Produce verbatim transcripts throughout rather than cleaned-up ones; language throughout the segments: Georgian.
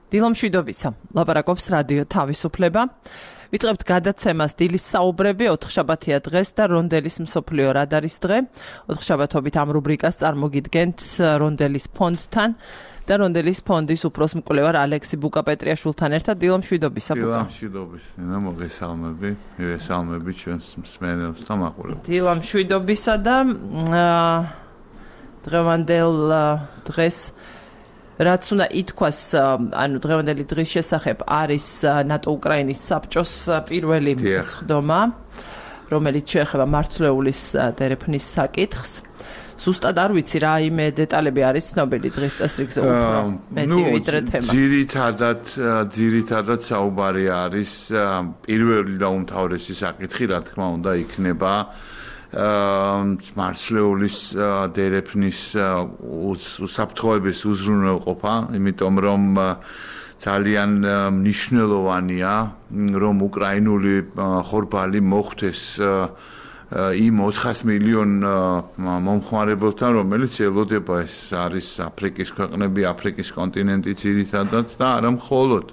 დილომშვიდობისა, ლაპარაკობს რადიო თავისუფლება. ვიწყებთ გადაცემას დილის საუბრები, ოთხშაბათია დღეს და რონდელის მსოფლიო რადარის დღე. ოთხშაბათობით ამ რუბრიკას წარმოგიდგენთ რონდელის ფონდთან და რონდელის ფონდის უფროს მკვლევარ ალექსი ბუკა-პეტრიაშვილთან ერთად. დილომშვიდობისა, ბუკა. დილომშვიდობის, მოგესალმები, მივესალმები ჩვენს მსმენელს და მაყურებელს. დილომშვიდობისა და დღევანდელ დღეს რაც უნდა ითქვას, ანუ დღევანდელი დღის შესახებ არის ნატო-უკრაინის საბჭოს პირველი სხდომა, რომელიც შეეხება მარცვლეულის დერეფნის საკითხს. Ზუსტად არ ვიცი რა იმე დეტალები არის ცნობილი დღის წესრიგზე უფრო მეტი ვიდრე თემა. ძირითადად ძირითადად საუბარი არის პირველი და უმთავრესი საკითხი, რა თქმა უნდა, იქნება მარცვლეულის დერეფნის უსაფრთხოების უზრუნველყოფა, იმიტომ რომ ძალიან მნიშვნელოვანია, რომ უკრაინული ხორბალი მოხვდეს იმ ოთხას მილიონ მომხმარებელთან, რომელიც ელოდება, ეს არის აფრიკის ქვეყნები, აფრიკის კონტინენტი ძირითადად და არა მხოლოდ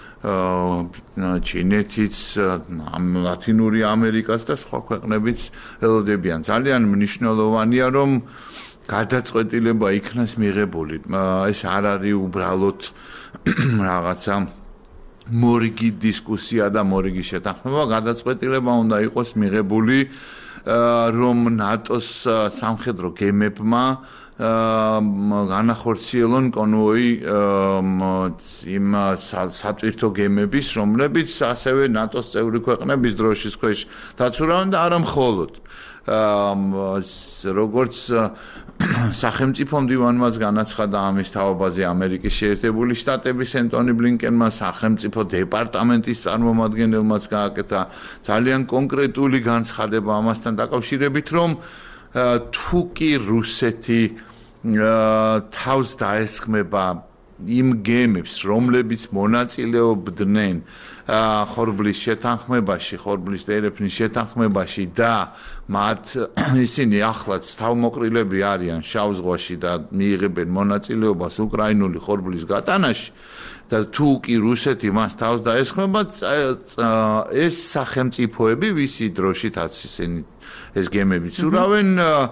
ჩინეთიც, ლათინური ამერიკაც და სხვა ქვეყნებიც ელოდებიან. ძალიან მნიშვნელოვანია, რომ გადაწყვეტილება იქნას მიღებული. ეს არ არის უბრალოდ რაღაცა მორიგი დისკუსია და მორიგი შეთანხმება, გადაწყვეტილება უნდა იყოს მიღებული, რომ ნატოს სამხედრო გემებმა განახორციელონ კონვოი იმ სატვირთო გემების, რომლებიც ასევე ნატოს წევრი ქვეყნების დროშის ქვეშ დაცურავენ და არა მხოლოდ. როგორც სახელმწიფო მდივანმაც განაცხადა ამის თავობაზე ამერიკის შეერთებული შტატების ენტონი ბლინკენმა, სახელმწიფო დეპარტამენტის წარმომადგენელმაც გააკეთა ძალიან კონკრეტული განცხადება ამასთან დაკავშირებით, რომ თუ კი რუსეთი თავს დაესხმება იმ გემებს, რომლებიც მონაწილეობდნენ ხორბლის შეთანხმებაში, ხორბლის დერეფნის შეთანხმებაში და მათ ისინი ახლაც თავმოყრილები არიან შავ ზღვაში და მიიღებენ მონაწილეობას უკრაინული ხორბლის გატანაში და თუ კი რუსეთი მას თავს დაესხმება, ეს სახელმწიფოები, ვისი დროშითაც ისინი ეს გემები ცურავენ,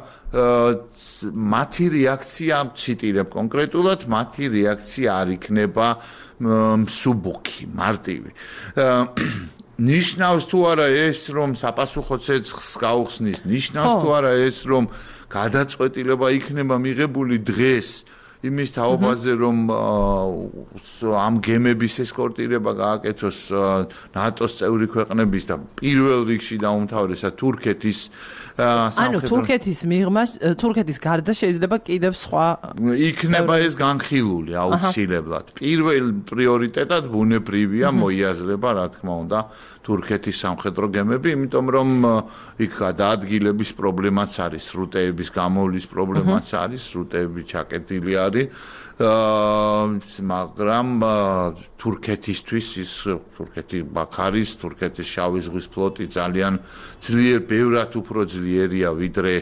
მათი რეაქცია, ციტირებ კონკრეტულად, მათი რეაქცია არ იქნება მსუბუქი, მარტივი. ნიშნავს თუ არა ეს, რომ საპასუხო ცეცხლს გაუხსნის, ნიშნავს თუ არა ეს, რომ გადაწყვეტილება იქნება მიღებული დღეს იმის თაობაზე, რომ ამ გემების ესკორტირება გააკეთოს ნატოს წევრი ქვეყნების და პირველ რიგში და უმთავრესად თურქეთის ანუ თურქეთის მიღმა, თურქეთის გარდა შეიძლება კიდევ სხვა იქნება ეს განხილული აუცილებლად. პირველ პრიორიტეტად ბუნებრივია მოიაზრება, რა თქმა უნდა, თურქეთის სამხედრო გემები, იმიტომ რომ იქ გადაადგილების პრობლემაც არის, სრუტეების გამოვლის პრობლემაც არის, სრუტეები ჩაკეტილი არის, მაგრამ თურქეთისთვის ის თურქეთი ბაქარის, თურქეთის შავი ზღვის ფლოტი ძალიან ძლიერ, ბევრად უფრო ძლიერია ვიდრე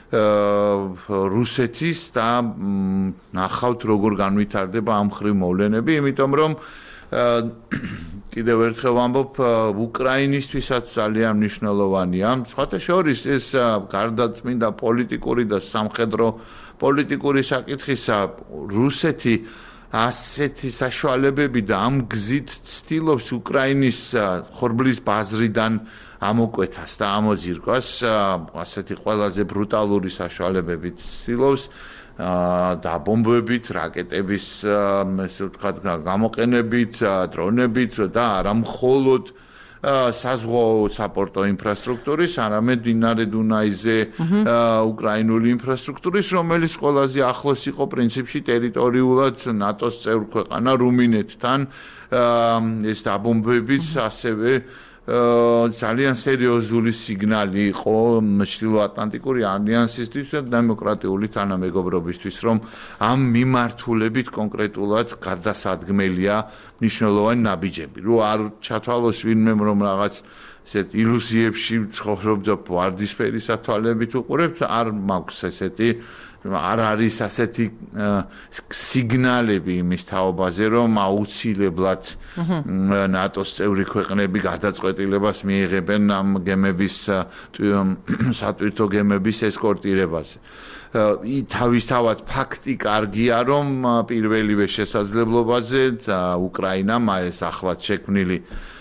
რუსეთის და ნახავთ როგორ განვითარდება ამ ხრივ მოვლენები, იმიტომ რომ კიდევ ერთხელ ვამბობ, უკრაინისთვისაც ძალიან მნიშვნელოვანია. სხვათა შორის ეს გარდაცმიდა პოლიტიკური და სამხედრო პოლიტიკური საკითხისა, რუსეთი ასეთი საშუალებები და ამ გზით ცდილობს უკრაინის ხორბლის ბაზრიდან ამოკვეთას და ამოძირკვას, ასეთი ყველაზე ბრუტალური საშუალებებით ცდილობს დაბომბებით, რაკეტების ესე ვთქვათ გამოყენებით, დრონებით და არა მხოლოდ საზღვაო საპორტო ინფრასტრუქტურის, არამედ მდინარე დუნაიზე უკრაინული ინფრასტრუქტურის, რომელიც ყველაზე ახლოს იყო პრინციპში ტერიტორიულად ნატოს წევრ ქვეყანა რუმინეთთან, ეს დაბომბებიც ასევე ძალიან სერიოზული სიგნალი იყო ჩრდილოატლანტიკური ალიანსისთვის და დემოკრატიული თანამეგობრობისთვის, რომ ამ მიმართულებით კონკრეტულად გადასადგმელია მნიშვნელოვანი ნაბიჯები. რო არ ჩათვალოს ვინმე რომ რაღაც ესეთ ილუზიებში ცხოვრობდა ვარდისფერი სათვალებით უყურებთ, არ მაქვს ესეთი არ არის ასეთი სიგნალები იმის თაობაზე, რომ აუცილებლად ნატოს წევრი ქვეყნები გადაწყვეტილებას მიიღებენ ამ გემების სატვირთო გემების ესკორტირებაზე. თავისთავად ფაქტი კარგია, რომ პირველივე შესაძლებლობაზე უკრაინამ ეს ახლად შექმნილი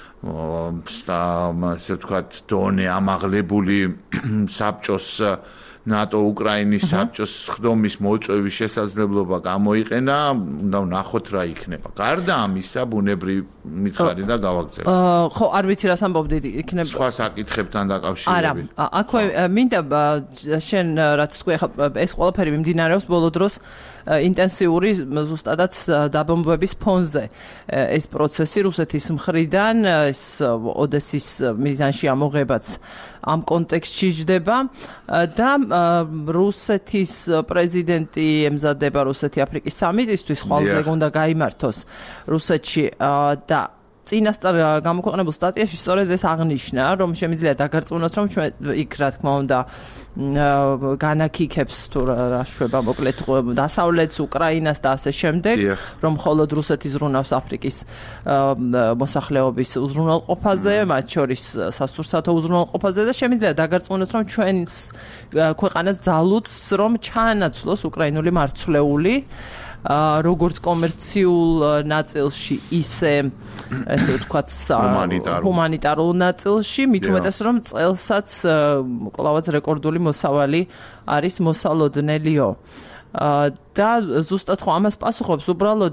ასე ვთქვათ დონე ამაღლებული საბჭოს ნატო უკრაინის საბჭოს ხდომის მოწვევის შესაძლებლობა გამოიყენა, უნდა ვნახოთ რა იქნება. გარდა ამისა, ბუნებრივი მითხარი და გავაგზავნე. ხო, არ ვიცი რას ამბობდი, იქნება სხვა საკითხებთან დაკავშირებით. არა, აქვე მინდა შენ რაც თქვი, ეს ყველაფერი მიმდინარეობს ბოლო დროს ინტენსიური ზუსტადაც დაბომბვების ფონზე ეს პროცესი რუსეთის მხრიდან ეს ოდესის მიზანში ამოღებაც ამ კონტექსტში ჯდება და რუსეთის პრეზიდენტი ემზადება რუსეთი აფრიკის სამიტისთვის ხვალზე უნდა გაიმართოს რუსეთში და წინასწარ გამოქვეყნებულ სტატიაში სწორედ ეს აღნიშნა, რომ შემიძლია დაგარწმუნოთ, რომ ჩვენ იქ რა თქმა უნდა განაკიქებს თუ რა შვება მოკლედ დასავლეთს, უკრაინას და ასე შემდეგ, რომ მხოლოდ რუსეთი ზრუნავს აფრიკის მოსახლეობის უზრუნველყოფაზე, მათ შორის სასურსათო უზრუნველყოფაზე და შემიძლია დაგარწმუნოთ, რომ ჩვენ ქვეყანას ძალუძს რომ ჩაანაცვლოს უკრაინული მარცვლეული როგორც კომერციულ ნაწილში, ისე ესე ვთქვათ ჰუმანიტარულ ნაწილში, მით უმეტეს რომ წელსაც კლავაც რეკორდული მოსავალი არის მოსალოდნელიო. და ზუსტად ხო ამას პასუხობს უბრალოდ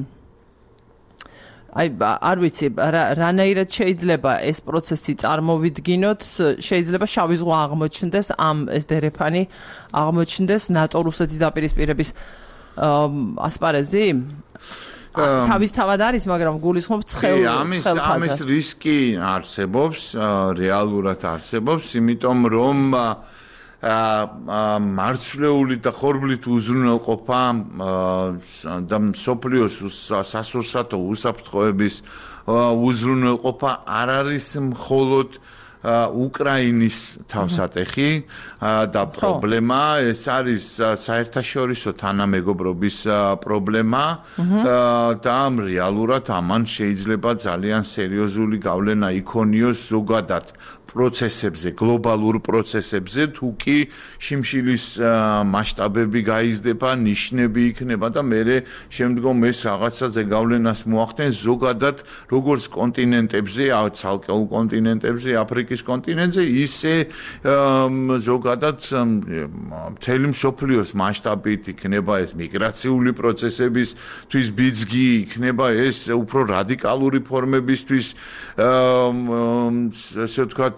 აი არ ვიცი რანაირად შეიძლება ეს პროცესი წარმოვიდგინოთ, შეიძლება შავი ზღვა აღმოჩნდეს ამ ეს დერეფანი აღმოჩნდეს ნატო-რუსეთის დაპირისპირების ასპარეზი თავისთავად არის, მაგრამ გულისხმობ ცხელ ამის ამის რისკი არსებობს, რეალურად არსებობს, იმიტომ რომ მარცვლეული და ხორბლით უზრუნველყოფა და მსოფლიოს სასურსათო უსაფრთხოების უზრუნველყოფა არ არის მხოლოდ უკრაინის თავსატეხი და პრობლემა, ეს არის საერთაშორისო თანამეგობრობის პრობლემა და რეალურად ამან შეიძლება ძალიან სერიოზული გავლენა იქონიოს ზოგადად პროცესებზე, გლობალურ პროცესებზე, თუ კი შიმშილის მასშტაბები გაიზრდება, ნიშნები იქნება და მე შემდგომ ეს რაღაცაზე გავლენას მოახდენს ზოგადად როგორც კონტინენტებზე, ცალკეულ კონტინენტებზე, აფრიკის კონტინენტზე, ისე ზოგადად მთელი მსოფლიოს მასშტაბით იქნება ეს მიგრაციული პროცესებისთვის ბიძგი, იქნება ეს უფრო რადიკალური ფორმებისთვის ასე ვთქვათ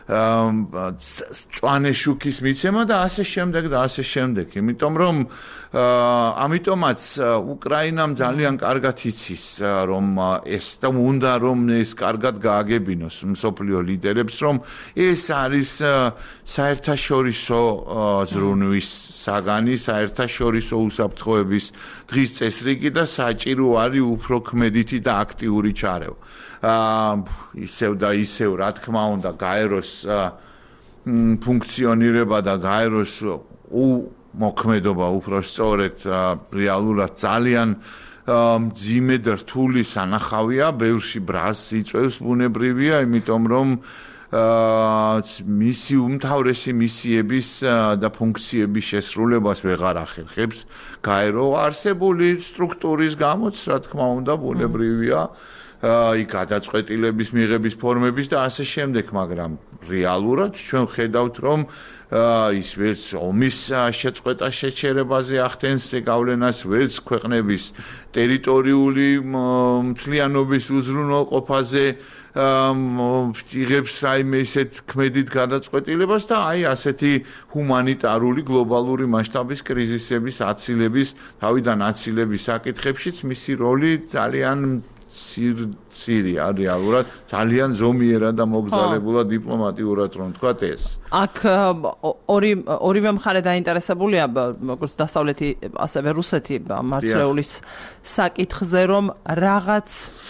წვანე შუქის მიცემა და ასე შემდეგ და ასე შემდეგ. იმიტომ რომ ამიტომაც უკრაინამ ძალიან კარგად იცის რომ ეს და უნდა რომ ეს კარგად გააგებინოს მსოფლიო ლიდერებს, რომ ეს არის საერთაშორისო ზრუნვის საგანი, საერთაშორისო უსაფრთხოების დღის წესრიგი და საჭირო არის უფრო ქმედითი და აქტიური ჩარევა. ისევ და ისევ რა თქმა უნდა გაეროს ფუნქციონირება და გაეროს მოქმედობა უფრო სწორედ რეალურად ძალიან მძიმე და რთული სანახავია, ბევრში ბრაზს იწვევს ბუნებრივია, იმიტომ რომ მისი უმთავრესი მისიების და ფუნქციების შესრულებას ვეღარ ახერხებს გაერო არსებული სტრუქტურის გამოც, რა თქმა უნდა, ბუნებრივია აი გადაწყვეტილების მიღების ფორმების და ასე შემდეგ, მაგრამ რეალურად ჩვენ ხედავთ, რომ ის ვერც ომის შეწყვეტა შეჩერებაზე ახდენს გავლენას, ვერც ქვეყნების ტერიტორიული მთლიანობის უზრუნველყოფაზე იღებს რაიმე ისეთ ქმედით გადაწყვეტილებას და აი ასეთი ჰუმანიტარული გლობალური მასშტაბის კრიზისების აცილების, თავიდან აცილების საკითხებშიც მისი როლი ძალიან სირია რეალურად, ძალიან ზომიერად და მოგზაურებულად დიპლომატიურად რომ თქვათ ეს. აქ ორი ორივე მხარე დაინტერესებულია, როგორც დასავლეთი, ასევე რუსეთი მარცვლეულის საკითხზე, რომ რაღაც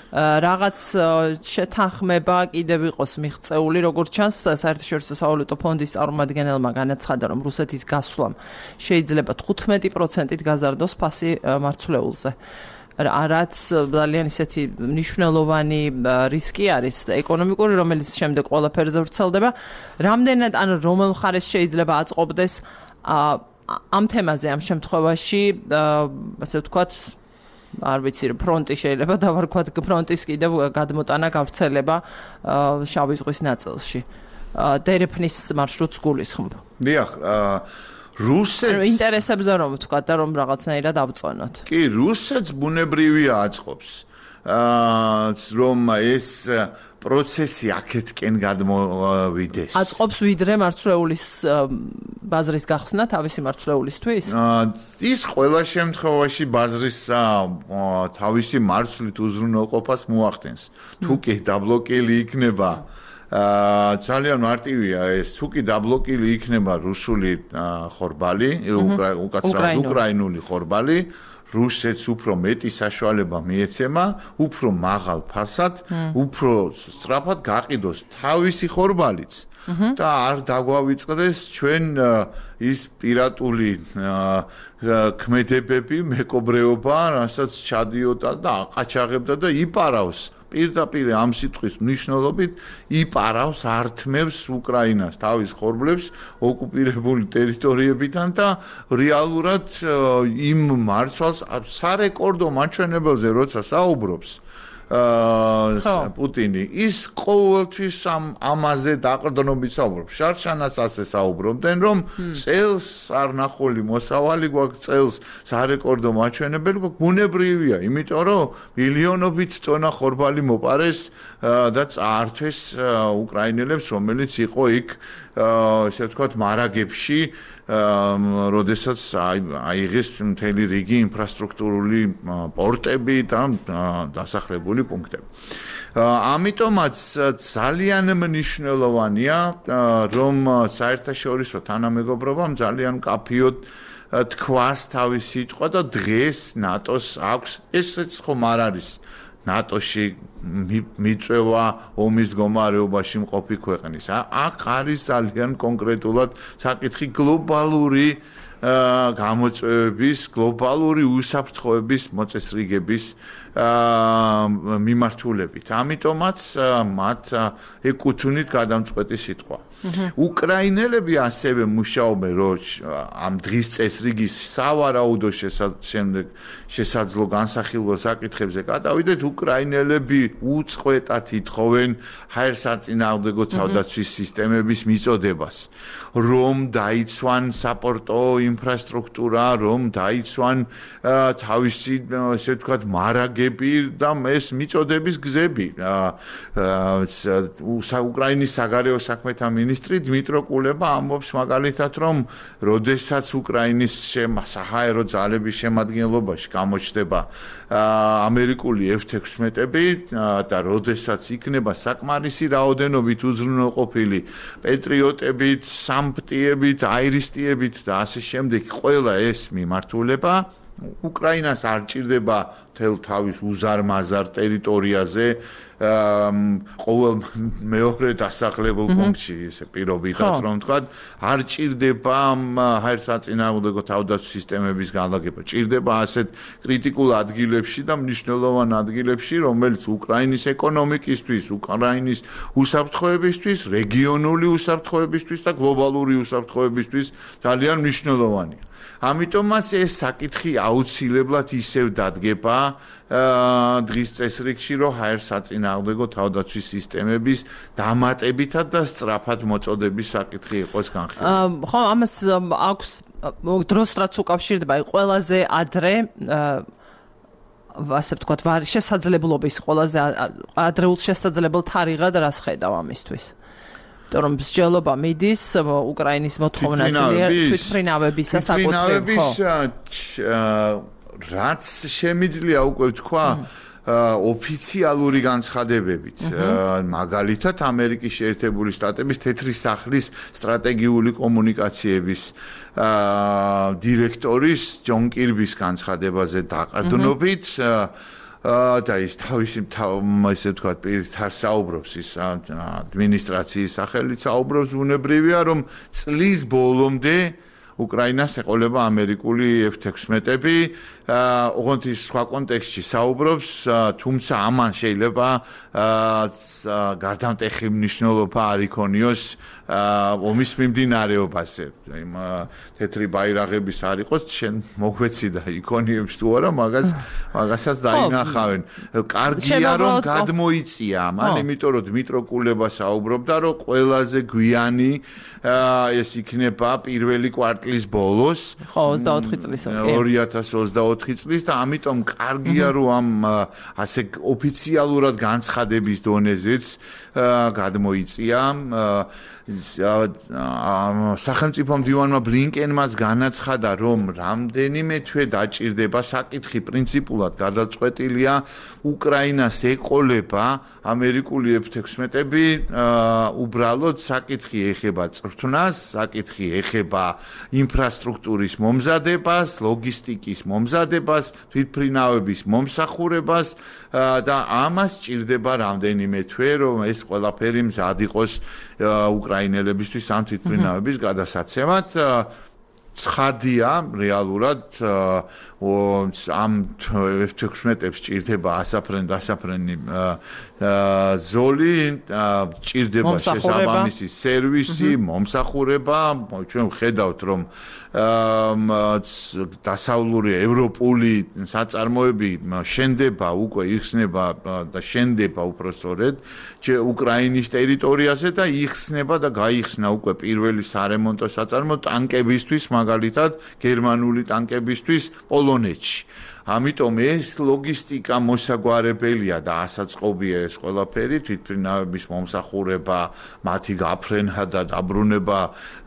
რაღაც შეთანხმება კიდევ იყოს მიღწეული, როგორც ჩანს, საერთაშორისო სავალუტო ფონდის წარმომადგენელმა განაცხადა, რომ რუსეთის გასვლამ შეიძლება თხუთმეტი პროცენტით გაზარდოს ფასი მარცვლეულზე. რაც ძალიან ისეთი მნიშვნელოვანი რისკი არის ეკონომიკური, რომელიც შემდეგ ყველაფერზე ვრცელდება. რამდენად ან რომელ მხარეს შეიძლება აწყობდეს ამ თემაზე ამ შემთხვევაში, ასე ვთქვათ, არ ვიცი, ფრონტი შეიძლება დავარქვათ, ფრონტის კიდევ გადმოტანა გავრცელება შავი ზღვის ნაწილში. დერეფნის მარშრუტს გულისხმობ. დიახ, რუსეთს ინტერესებზე რომ ვთქვათ და რომ რაღაცნაირად ავწონოთ. კი, რუსეთს ბუნებრივია აწყობს. აა რომ ეს პროცესი აქეთკენ გადმოვიდეს. აწყობს ვიდრე მარცვლეულის ბაზრის გახსნა თავისი მარცვლეულისთვის? აა ის ყველა შემთხვევაში ბაზრის თავისი მარცვლით უზრუნველყოფას მოახდენს. თუ კი დაბლოკილი იქნება აა ძალიან მარტივია ეს, თუ კი დაბლოკილი იქნება რუსული ხორბალი, უკაცრავად უკრაინული ხორბალი, რუსეთს უფრო მეტი საშუალება მიეცემა, უფრო მაღალ ფასად, უფრო სწრაფად გაყიდოს თავისი ხორბალიც და არ დაგვავიწყდეს ჩვენ ის პირატული ქმედებები, მეკობრეობა, რასაც ჩადიოდა და აყაჩაღებდა და იპარავს პირდაპირ ამ სიტყვის მნიშვნელობით იპარავს, ართმევს უკრაინას თავის ხორბლებს ოკუპირებული ტერიტორიებიდან და რეალურად იმ მარცვალს სარეკორდო მაჩვენებელზე როცა საუბრობს პუტინი ის ყოველთვის ამ ამაზე დაყრდნობით საუბრობს. შარშანაც ასე საუბრობდნენ, რომ წელს არ ნახული მოსავალი გვაქვს, წელს სარეკორდო მაჩვენებელი გვაქვს, ბუნებრივია, იმიტომ რომ მილიონობით ტონა ხორბალი მოპარეს და წაართვეს უკრაინელებს, რომელიც იყო იქ ესე ვთქვათ მარაგებში, როდესაც აიღეს მთელი რიგი ინფრასტრუქტურული პორტები და დასახლებული პუნქტები. ამიტომაც ძალიან მნიშვნელოვანია, რომ საერთაშორისო თანამეგობრობამ ძალიან კაფიოდ თქვას თავის სიტყვა და დღეს ნატოს აქვს, ესეც ხომ არ არის ნატოში მიწვევა ომის მდგომარეობაში მყოფი ქვეყნის. აქ არის ძალიან კონკრეტულად საკითხი გლობალური გამოწვევების, გლობალური უსაფრთხოების მოწესრიგების მიმართულებით. ამიტომაც მათ ეკუთვნით გადამწყვეტი სიტყვა. უკრაინელები ასევე მუშაობენ, რომ ამ დღის წესრიგის სავარაუდო შემდეგ შესაძლო განსახილველ საკითხებზე გადავიდეთ, უკრაინელები უწყვეტად ითხოვენ ჰაერსაწინააღმდეგო თავდაცვის სისტემების მიწოდებას, რომ დაიცვან საპორტო ინფრასტრუქტურა, რომ დაიცვან თავისი, ესე ვთქვათ, მარაგები და ეს მიწოდების გზები. უკრაინის საგარეო საქმეთა მინისტრი დმიტრო კულება ამბობს მაგალითად, რომ როდესაც უკრაინის საჰაერო ძალების შემადგენლობაში გამოჩნდება ამერიკული ეფ ექვსმეტები და როდესაც იქნება საკმარისი რაოდენობით უზრუნველყოფილი პეტრიოტებით, სამპტიებით, აირისტიებით და ასე შემდეგ, ყველა ეს მიმართულება უკრაინას არ ჭირდება თელ თავის უზარმაზარ ტერიტორიაზე ყოველ მეორე დასახლებულ პუნქტში ესე პირობითად რომ თქვა არ ჭირდება ჰაერსაწინააღმდეგო თავდაცვის სისტემების განლაგება, ჭირდება ასეთ კრიტიკულ ადგილებში და მნიშვნელოვან ადგილებში, რომელიც უკრაინის ეკონომიკისთვის, უკრაინის უსაფრთხოებისთვის, რეგიონული უსაფრთხოებისთვის და გლობალური უსაფრთხოებისთვის ძალიან მნიშვნელოვანია. ამიტომაც ეს საკითხი აუცილებლად ისევ დადგება დღის წესრიგში, რომ ჰაერსაწინააღმდეგო თავდაცვის სისტემების დამატებითად და სწრაფად მოწოდების საკითხი იყოს განხილული. ხო, ამას აქვს დროს რაც უკავშირდება, ყველაზე ადრე ასე ვთქვათ, შესაძლებლობის ყველაზე ადრეულ შესაძლებელ თარიღად რას ხედავ ამისთვის? რომ მსჯელობა მიდის უკრაინის მოთხოვნა თვითმფრინავებისა საკუთრებით, რაც შემიძლია უკვე ვთქვა ოფიციალური განცხადებებით, მაგალითად ამერიკის შეერთებული შტატების თეთრი სახლის სტრატეგიული კომუნიკაციების დირექტორის ჯონ კირბის განცხადებაზე დაყრდნობით და ის თავისი ესე ვთქვათ პირთარ საუბრობს ის ადმინისტრაციის სახელით საუბრობს ბუნებრივია რომ წლის ბოლომდე უკრაინას ეყოლება ამერიკული ეფ თექვსმეტები ოღონდ ის სხვა კონტექსტში საუბრობს თუმცა ამან შეიძლება გარდამტეხი მნიშვნელობა არ იქონიოს ომის მიმდინარეობაზე იმ თეთრი ბაირაღების არ იყოს შენ მოგვეცი და იქონიებს თუ არა მაგას მაგასაც დაინახავენ კარგია რომ გადმოიწია ამან იმიტომ რომ დმიტრო კულება საუბრობდა რომ ყველაზე გვიანი ეს იქნება პირველი კვარტლის ბოლოს ხო ოცდაოთხი წლის ორი ათას ოცდაოთხი წლის და ამიტომ კარგია რომ ამ ასე ოფიციალურად განცხადების დონეზეც გადმოიწია სახელმწიფო მდივანმა ბლინკენმაც განაცხადა რომ რამდენიმე თვე დაჭირდება საკითხი პრინციპულად გადაწყვეტილია უკრაინას ეყოლება ამერიკული ეფ თექვსმეტები უბრალოდ საკითხი ეხება წვრთნას საკითხი ეხება ინფრასტრუქტურის მომზადებას ლოგისტიკის მომზადებას თვითმფრინავების მომსახურებას და ამას ჭირდება რამდენიმე თვე რომ ეს ყველაფერი მზად იყოს უკრაინელებისთვის ამ თვითმფრინავების გადასაცემად ცხადია რეალურად ამ ეფ თექვსმეტებს ჭირდება ასაფრენ დასაფრენი ზოლი ჭირდება შესაბამისი სერვისი მომსახურება ჩვენ ვხედავთ რომ დასავლური ევროპული საწარმოები შენდება უკვე იხსნება და შენდება უпростоრედ უკრაინის ტერიტორიაზე და იხსნება და გაიხსნა უკვე პირველი სარემონტო საწარმო ტანკებისთვის მაგალითად გერმანული ტანკებისთვის პოლონეთში ამიტომ ეს ლოგისტიკა მოსაგვარებელია და ასაწყობია ეს ყველაფერი თვითმფრინავების მომსახურება მათი გაფრენა და დაბრუნება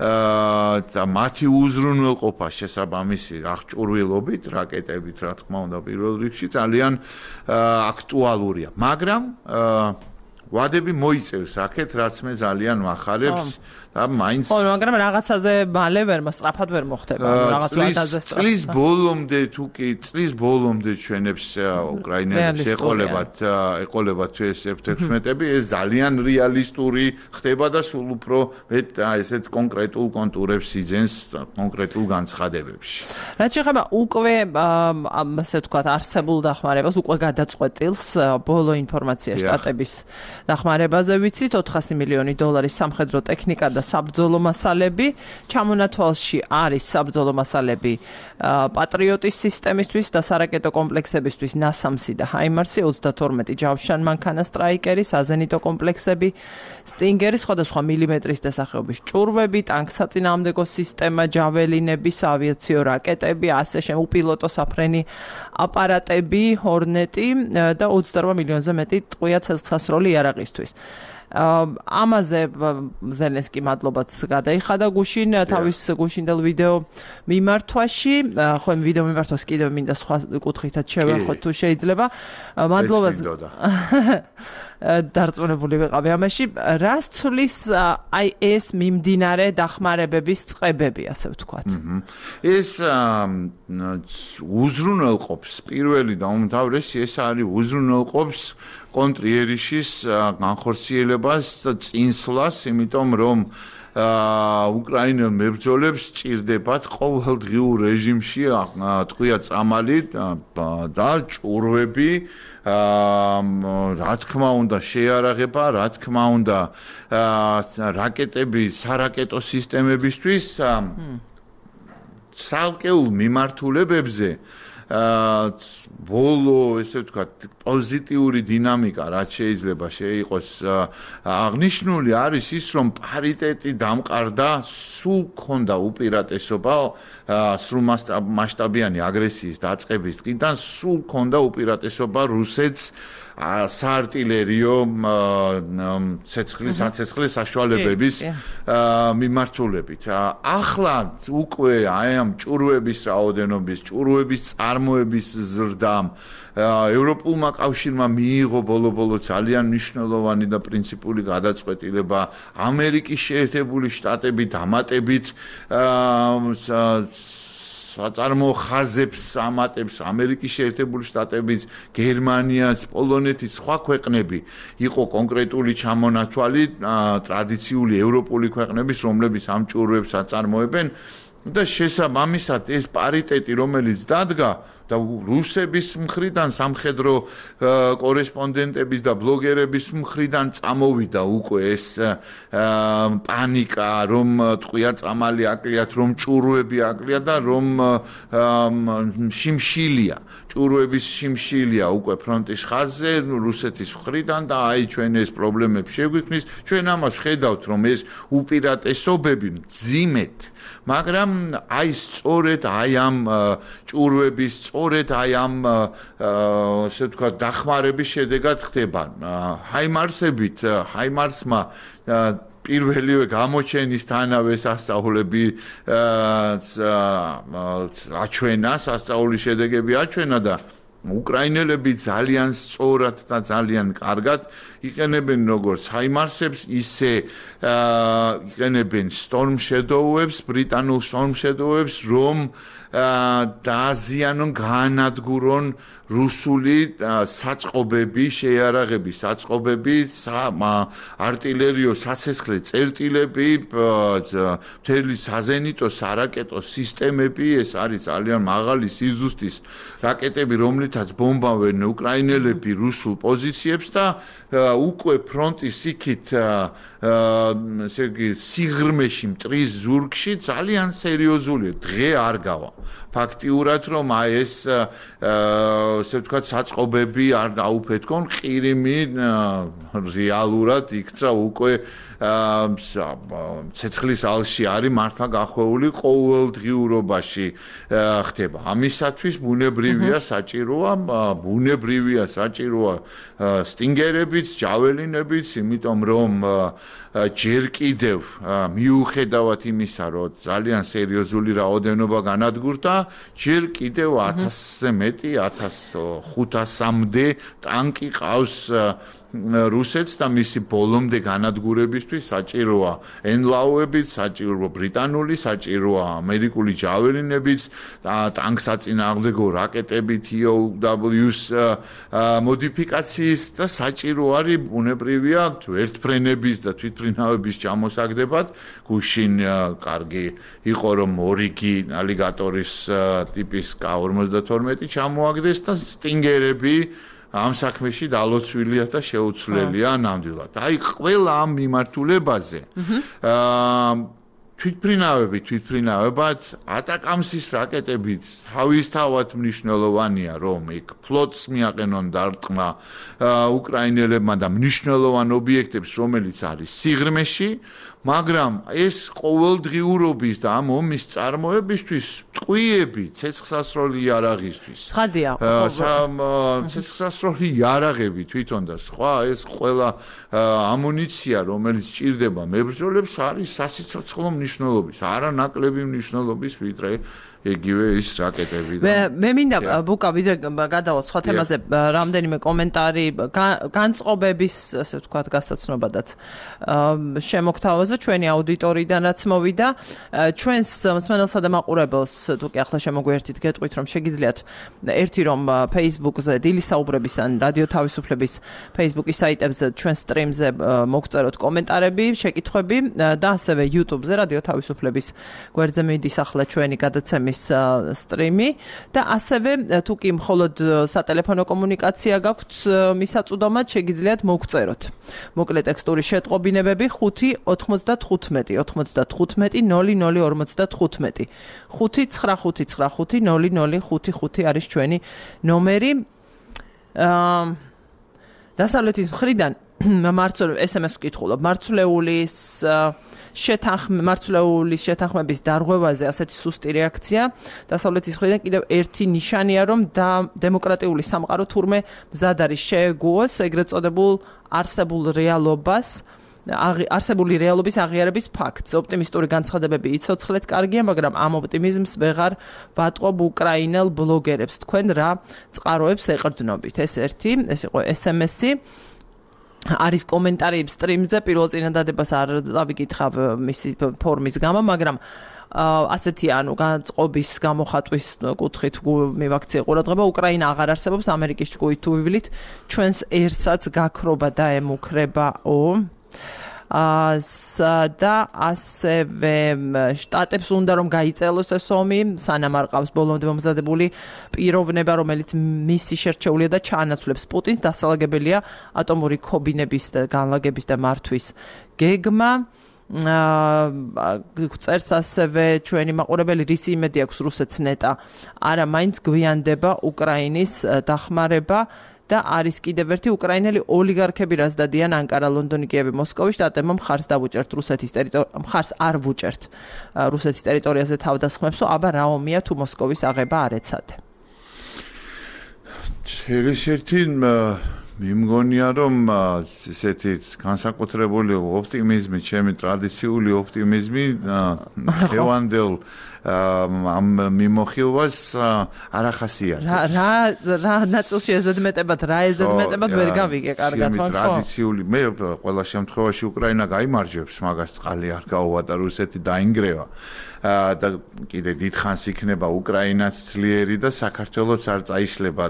და მათი უზრუნველყოფა შესაბამისი აღჭურვილობით რაკეტებით რა თქმა უნდა პირველ რიგში ძალიან აქტუალურია მაგრამ ვადები მოიწევს აქეთ რაც მე ძალიან ვახარებს და მაინც ხო მაგრამ რაღაცაზე მალე ვერ სწრაფად ვერ მოხდება რაღაც ვადაზე სწრაფად წლის ბოლომდე თუ კი წლის ბოლომდე ჩვენებს უკრაინელებს ეყოლებათ ეყოლებათ ეს ეფ თექვსმეტები ეს ძალიან რეალისტური ხდება და სულ უფრო ესეთ კონკრეტულ კონტურებს იძენს კონკრეტულ განცხადებებში რაც შეეხება უკვე ასე ვთქვათ არსებულ დახმარებას უკვე გადაწყვეტილს ბოლო ინფორმაცია შტატების დახმარებაზე ვიცით ოთხასი მილიონი დოლარის სამხედრო ტექნიკა და საბრძოლო მასალები ჩამონათვალში არის საბრძოლო მასალები პატრიოტის სისტემისთვის და სარაკეტო კომპლექსებისთვის ნასამსი და ჰაიმარსი ოცდათორმეტი ჯავშან მანქანა სტრაიკერი საზენიტო კომპლექსები სტინგერი სხვადასხვა მილიმეტრის დასახელების ჭურვები ტანკსაწინააღმდეგო სისტემა ჯაველინების ავიაციო რაკეტები ასე შემდეგ უპილოტო საფრენი აპარატები ჰორნეტი და ოცდარვა მილიონზე მეტი ტყვია ცეცხლსასროლი იარაღისთვის ამაზე ზელენსკი მადლობაც გადაიხადა გუშინ თავის გუშინდელ ვიდეო მიმართვაში ხო იმ ვიდეო მიმართვას კიდევ მინდა სხვა კუთხითაც შევეხოთ თუ შეიძლება მადლობაც დარწმუნებული ვიყავი ამაში რას ცulis აი ეს მიმდინარე დახმარებების წყებები ასე ვთქვათ ეს უზრუნველყოფს პირველი და უმთავრესი ეს არის უზრუნველყოფს კონტრიერიშის განხორციელებას და წინსვლას იმიტომ რომ უკრაინელ მებრძოლებს ჭირდებათ ყოველდღიურ რეჟიმში ტყვია წამალი და ჭურვები რა თქმა უნდა შეიარაღება რა თქმა უნდა რაკეტები სარაკეტო სისტემებისთვის ცალკეულ მიმართულებებზე ბოლო ესე ვთქვათ პოზიტიური დინამიკა რაც შეიძლება შეიყოს აღნიშნული არის ის რომ პარიტეტი დამყარდა სულ ქონდა უპირატესობა სრულ მასშტაბიანი აგრესიის დაწყების დღიდან სულ ქონდა უპირატესობა რუსეთს საარტილერიო ცეცხლის საცეცხლის საშუალებების მიმართულებით. ახლა უკვე აი ამ ჭურვების რაოდენობის, ჭურვების წარმოების ზრდამ ევროპულმა კავშირმა მიიღო ბოლო-ბოლო ძალიან მნიშვნელოვანი და პრინციპული გადაწყვეტილება ამერიკის შეერთებული შტატები დამატებით საწარმოო ხაზებს ამატებს ამერიკის შეერთებული შტატებიც, გერმანიაც, პოლონეთიც, სხვა ქვეყნები იყო კონკრეტული ჩამონათვალი ტრადიციული ევროპული ქვეყნების, რომლებიც ამ ჭურვებს აწარმოებენ და შესაბამისად ეს პარიტეტი, რომელიც დადგა და რუსების მხრიდან სამხედრო კორესპონდენტების და ბლოგერების მხრიდან წამოვიდა უკვე ეს პანიკა, რომ ტყვია წამალი აკლიათ, რომ ჭურვები აკლიათ და რომ შიმშილია, ჭურვების შიმშილია უკვე ფრონტის ხაზზე რუსეთის მხრიდან და აი ჩვენ ეს პრობლემებს შეგვიქმნის, ჩვენ ამას ხედავთ, რომ ეს უპირატესობები მძიმედ, მაგრამ აი სწორედ აი ამ ჭურვების სწორედ აი ამ ასე ვთქვათ დახმარების შედეგად ხდება. ჰაიმარსებით, ჰაიმარსმა პირველივე გამოჩენისთანავე სასწაულები აჩვენა, სასწაულის შედეგები აჩვენა და უკრაინელები ძალიან სწორად და ძალიან კარგად იყენებენ როგორც ჰაიმარსებს, ისე იყენებენ Storm Shadow-ებს, ბრიტანულ Storm Shadow-ებს, რომ დააზიანონ, გაანადგურონ რუსული საწყობები, შეიარაღები, საწყობები, არტილერიო საცეცხლე წერტილები, მთელი საზენიტო სარაკეტო სისტემები, ეს არის ძალიან მაღალი სიზუსტის რაკეტები, რომლითაც ბომბავენ უკრაინელები რუსულ პოზიციებს და უკვე ფრონტის იქით ესე იგი სიღრმეში მტრის ზურგში ძალიან სერიოზულია, დღე არ გავა. ფაქტიურად რომ აი ეს ასე ვთქვათ საწყობები არ დაუფეთქონ, ყირიმი რეალურად იქცა უკვე ცეცხლის ალში არის მართლა გახვეული ყოველდღიურობაში ხდება. ამისათვის ბუნებრივია საჭიროა, ბუნებრივია საჭიროა სტინგერებიც, ჯაველინებიც, იმიტომ რომ ჯერ კიდევ მიუხედავად იმისა, რომ ძალიან სერიოზული რაოდენობა განადგურდა, ჯერ კიდევ ათასზე მეტი, ათას ხუთასამდე ტანკი ყავს რუსეთს და მისი ბოლომდე განადგურებისთვის საჭიროა ენლაუებიც, საჭიროა ბრიტანული, საჭიროა ამერიკული ჯაველინებიც, ტანკსაწინააღმდეგო რაკეტები T O W-ს მოდიფიკაციის და საჭირო არის ბუნებრივია ერთფრენების და თვითმფრინავების ჩამოსაგდებად. გუშინ კარგი იყო რომ ორიგი ალიგატორის ტიპის K ორმოცდათორმეტი ჩამოაგდეს და სტინგერები ამ საქმეში დალოცვილია და შეუცვლელია ნამდვილად. აი ყველა ამ მიმართულებაზე აა თვითმფრინავები, თვითმფრინავებად ატაკამსის რაკეტებით თავისთავად მნიშვნელოვანია, რომ იქ ფლოტს მიაყენონ დარტყმა უკრაინელებმა და მნიშვნელოვან ობიექტებს, რომელიც არის სიღრმეში, მაგრამ ეს ყოველდღიურობის და ამ ომის წარმოებისთვის ტყვიები ცეცხლსასროლი იარაღისთვის. ხადია. ცეცხლსასროლი იარაღები თვითონ და სხვა ეს ყველა ამუნიცია, რომელიც ჭირდება მებრძოლებს, არის სასიცოცხლო მნიშვნელობის, არანაკლები მნიშვნელობის, ვიდრე იგივე ის რაკეტები და მე მინდა ბუკა ვიდრე გადავალ სხვა თემაზე რამდენიმე კომენტარი განწყობების ასე ვთქვათ გასაცნობადაც შემოგთავაზა ჩვენი აუდიტორიიდანაც მოვიდა ჩვენს მსმენელსა და მაყურებელს თუ კი ახლა შემოგვიერთით გეტყვით რომ შეგიძლიათ ერთი რომ Facebook-ზე დილის საუბრების ან რადიო თავისუფლების Facebook-ის საიტებზე ჩვენ სტრიმზე მოგწეროთ კომენტარები, შეკითხვები და ასევე YouTube-ზე რადიო თავისუფლების გვერდზე მიდის ახლა ჩვენი გადაცემის სტრიმი და ასევე თუ კი მხოლოდ სატელეფონო კომუნიკაცია გაქვთ მისაწვდომად შეგიძლიათ მოგწეროთ. მოკლე ტექსტური შეტყობინებები ხუთი ოცდათხუთმეტი ოცდათხუთმეტი ნული ნული ორმოცდათხუთმეტი ხუთი ცხრა ხუთი ცხრა ხუთი ნული ნული ხუთი ხუთი არის ჩვენი ნომერი. აა დასავლეთის მხრიდან მარცვლეულ ეს ემ ეს ვკითხულობ მარცვლეულის შეთანხმ მარცვლეულის შეთანხმების დარღვევაზე ასეთი სუსტი რეაქცია დასავლეთის მხრიდან კიდევ ერთი ნიშანია რომ და დემოკრატიული სამყარო თურმე მზად არის შეეგუოს ეგრეთ წოდებულ არსებულ რეალობას არსებული რეალობის აღიარების ფაქტს. ოპტიმისტური განცხადებები იცოცხლეთ კარგია, მაგრამ ამ ოპტიმიზმს ვეღარ ვატყობ უკრაინელ ბლოგერებს. თქვენ რა წყაროებს ეყრდნობით? ეს ერთი, ეს იყო ეს ემ ესი. არის კომენტარი სტრიმზე, პირველ წინადადებას არ დავიკითხავ მისი ფორმის გამო, მაგრამ ასეთი ანუ განწყობის გამოხატვის კუთხით მივაქციე ყურადღება, უკრაინა აღარ არსებობს ამერიკის ჭკუით თუ ვივლით, ჩვენს ერსაც გაქრობა და ემუქრებაო. და ასევე შტატებს უნდა რომ გაიწელოს ეს ომი, სანამ არ ყავს ბოლომდე მომზადებული პიროვნება, რომელიც მისი შერჩეულია და ჩაანაცვლებს პუტინს, დასალაგებელია ატომური ქობინების და განლაგების და მართვის გეგმა. წერს ასევე ჩვენი მაყურებელი, რის იმედი აქვს რუსეთს ნეტა, არა მაინც გვიანდება უკრაინის დახმარება და არის კიდევ ერთი უკრაინელი ოლიგარქები, რაც დადიან ანკარა, ლონდონი, კიევი, მოსკოვი, შტატებმა მხარს დავუჭერთ რუსეთის ტერიტორიაზე, მხარს არ ვუჭერთ რუსეთის ტერიტორიაზე თავდასხმებსო, აბა რა ომია თუ მოსკოვის აღება არ ეცადე. ერთ-ერთი მიმგონია რომ ესეთი განსაკუთრებული ოპტიმიზმი, ჩემი ტრადიციული ოპტიმიზმი ხევანდელ ამ მიმოხილვას არ ახასიათებს. რა რა რა ნაწილში ეზედმეტებად, რა ეზედმეტებად ვერ გავიგე კარგად, ხო? ტრადიციული მე ყველა შემთხვევაში უკრაინა გაიმარჯვებს, მაგას წყალი არ გაუვატა, რუსეთი დაინგრევა. და კიდე დიდხანს იქნება უკრაინაც ძლიერი და საქართველოც არ წაიშლება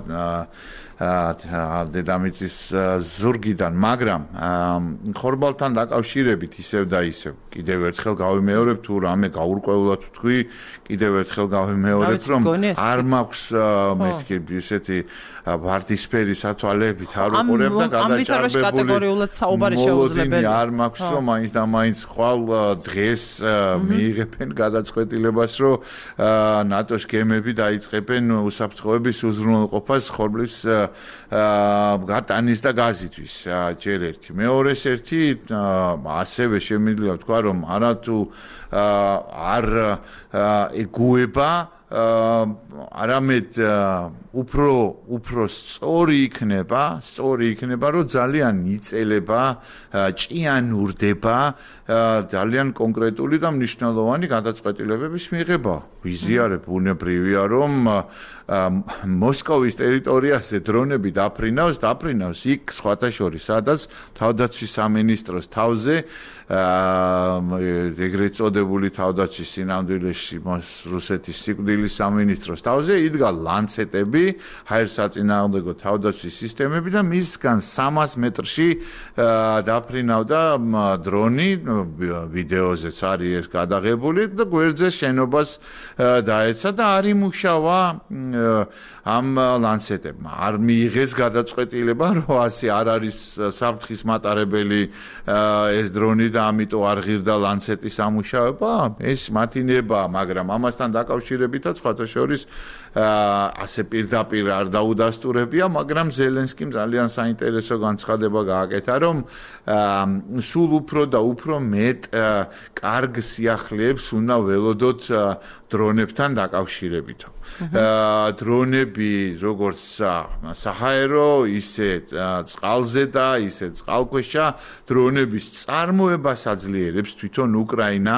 დედამიწის ზურგიდან, მაგრამ ხორბალთან დაკავშირებით ისევ და ისევ კიდევ ერთხელ გავიმეორებ, თუ რამე გაურკვევლად ვთქვი, კიდევ ერთხელ გავიმეორებ, რომ არ მაქვს მეთქი ესეთი ვარდისფერი სათვალეებით არ უყურებ და გადაჭარბებული მოლოდინი არ მაქვს, რომ მაინც და მაინც ხვალ დღეს მიიღებენ გადაწყვეტილებას, რომ ნატოს გემები დაიწყებენ უსაფრთხოების უზრუნველყოფას ხორბლის გატანის და გაზისთვის. ჯერ ერთი. მეორეს ერთი, ასევე შემიძლია ვთქვა, რომ არათუ არ ეგუება არამედ უფრო უფრო სწორი იქნება, სწორი იქნება, რომ ძალიან იწელება, ჭიანურდება ძალიან კონკრეტული და მნიშვნელოვანი გადაწყვეტილებების მიღება. ვიზიარებ, ბუნებრივია, რომ მოსკოვის ტერიტორიაზე დრონები დაფრინავს, დაფრინავს იქ სხვათა შორის, სადაც თავდაცვის სამინისტროს თავზე ეგრეთ წოდებული თავდაცვის სინამდვილეში რუსეთის სიკვდილის სამინისტროს თავზე იდგა ლანცეტები, ჰაერსაწინააღმდეგო თავდაცვის სისტემები და მისგან სამას მეტრში დაფრინავდა დრონი, ვიდეოზეც არის ეს გადაღებული და გვერდზე შენობას დაეცა და არ იმუშავა ამ ლანცეტებმა. არ მიიღეს გადაწყვეტილება, რომ ასე არ არის საფრთხის მატარებელი ეს დრონი და ამიტომ არ ღირდა ლანცეტის ამუშავება. ეს მათი ნება, მაგრამ ამასთან დაკავშირებითაც სხვათა შორის ასე პირდაპირ არ დაუდასტურებია, მაგრამ ზელენსკიმ ძალიან საინტერესო განცხადება გააკეთა, რომ სულ უფრო და უფრო მეტ კარგ სიახლეებს უნდა ველოდოთ დრონებთან დაკავშირებით. დრონები როგორც საჰაერო, ისე წყალზე და ისე წყალქვეშა დრონების წარმოებას აძლიერებს თვითონ უკრაინა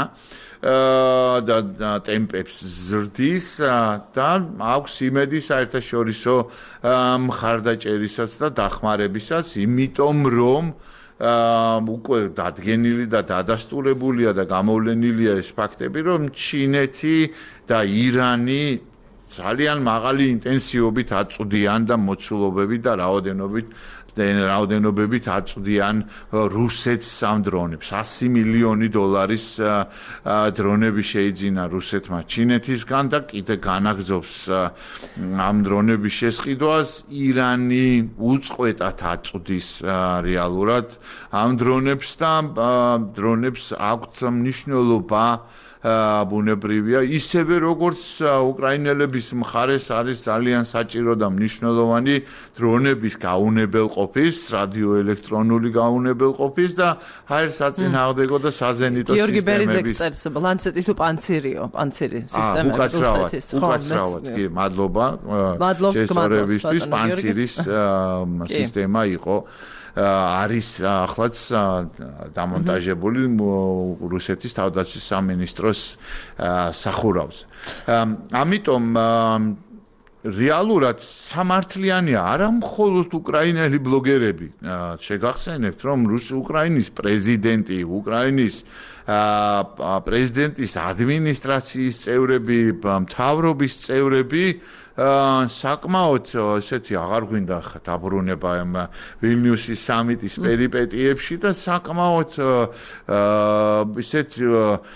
და ტემპებს ზრდის და აქვს იმედი საერთაშორისო მხარდაჭერისაც და დახმარებისაც, იმიტომ რომ უკვე დადგენილი და დადასტურებულია და გამოვლენილია ეს ფაქტები, რომ ჩინეთი და ირანი ძალიან მაღალი ინტენსივობით აწვდიან და მოცულობებით და რაოდენობით რაოდენობებით აწვდიან რუსეთს ამ დრონებს. ასი მილიონი დოლარის დრონები შეიძინა რუსეთმა ჩინეთისგან და კიდე განაგზობს ამ დრონების შესყიდვას. ირანი უწყვეტად აწვდის რეალურად ამ დრონებს და დრონებს აქვთ მნიშვნელობა ბუნებრივია, ისევე როგორც უკრაინელების მხარეს არის ძალიან საჭირო და მნიშვნელოვანი დრონების გაუნებელყოფის, რადიოელექტრონული გაუნებელყოფის და ჰაერსაწინააღმდეგო და საზენიტო სისტემების. გიორგი ბერიძე წერს, ლანცეტი თუ პანცირიო, პანცირი სისტემა რუსეთის. უკაცრავად, კი, მადლობა. შესწორებისთვის პანცირის სისტემა იყო. არის ახლაც დამონტაჟებული რუსეთის თავდაცვის სამინისტროს სახურავზე. ამიტომ რეალურად სამართლიანია არა მხოლოდ უკრაინელი ბლოგერები. შეგახსენებთ, რომ რუსი-უკრაინის პრეზიდენტი, უკრაინის პრეზიდენტის ადმინისტრაციის წევრები, მთავრობის წევრები საკმაოდ ესეთი აღარ გვინდა დაბრუნება ამ ვილნიუსის სამიტის პერიპეტიებში და საკმაოდ ისეთ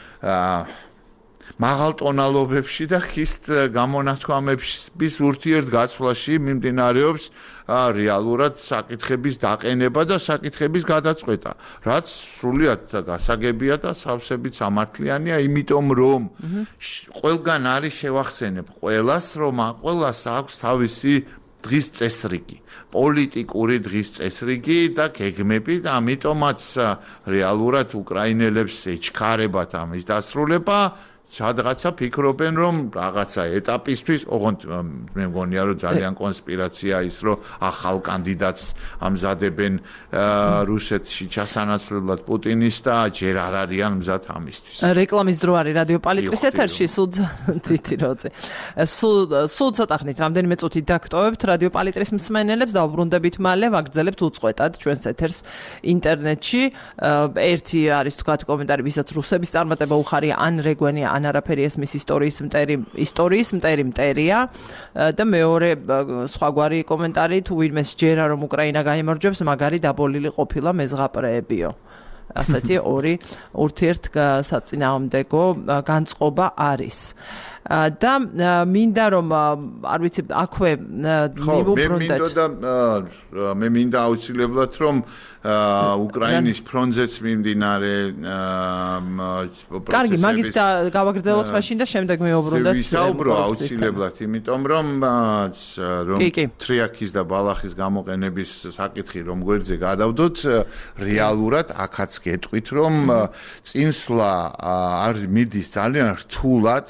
მაღალ ტონალობებში და ხისტ გამონათქვამების ურთიერთგაცვლაში მიმდინარეობს რეალურად საკითხების დაყენება და საკითხების გადაწყვეტა, რაც სრულიად გასაგებია და სავსებით სამართლიანია, იმიტომ რომ ყველგან არის შევახსენებ ყველას, რომ ყველას აქვს თავისი დღის წესრიგი, პოლიტიკური დღის წესრიგი და გეგმები და ამიტომაც რეალურად უკრაინელებს ეჩქარებათ ამის დასრულება. Სადღაცა ფიქრობენ რომ რაღაცა ეტაპისთვის, ოღონდ მე მგონია რომ ძალიან კონსპირაცია ის რომ ახალ კანდიდატს ამზადებენ რუსეთში ჩასანაცვლებლად პუტინის და ჯერ არ არიან მზად ამისთვის. რეკლამის დრო არის რადიო პალიტრის ეთერში, სულ თითი როზე. სულ სულ ცოტა ხნით რამდენიმე წუთი დაგტოვებთ რადიო პალიტრის მსმენელებს და უბრუნდებით მალე ვაგრძელებთ უწყვეტად ჩვენს ეთერს ინტერნეტში. ერთი არის თქვათ კომენტარი, ვისაც რუსების წარმატება უხარია ან რეგვენია ან არაფერი ესმის ისტორიის მტერი ისტორიის მტერი მტერია და მეორე სხვაგვარი კომენტარი თუ ვინმე სჯერა რომ უკრაინა გაიმარჯვებს მაგარი დაბოლილი ყოფილა მეზღაპრეებიო. ასეთი ორი ურთიერთსაწინააღმდეგო განწყობა არის. და მინდა რომ არ ვიცი აქვე მივუბრუნდეთ. მე მინდა აუცილებლად რომ უკრაინის ფრონტზეც მიმდინარე პროცესების კარგი, მაგით გავაგრძელოთ მაშინ და შემდეგ მივუბრუნდეთ. ვისაუბრო აუცილებლად, იმიტომ რომ რომ თრიაქის და ბალახის გამოყენების საკითხი რომ გვერდზე გადავდოთ, რეალურად აქაც გეტყვით რომ წინსვლა არ მიდის ძალიან რთულად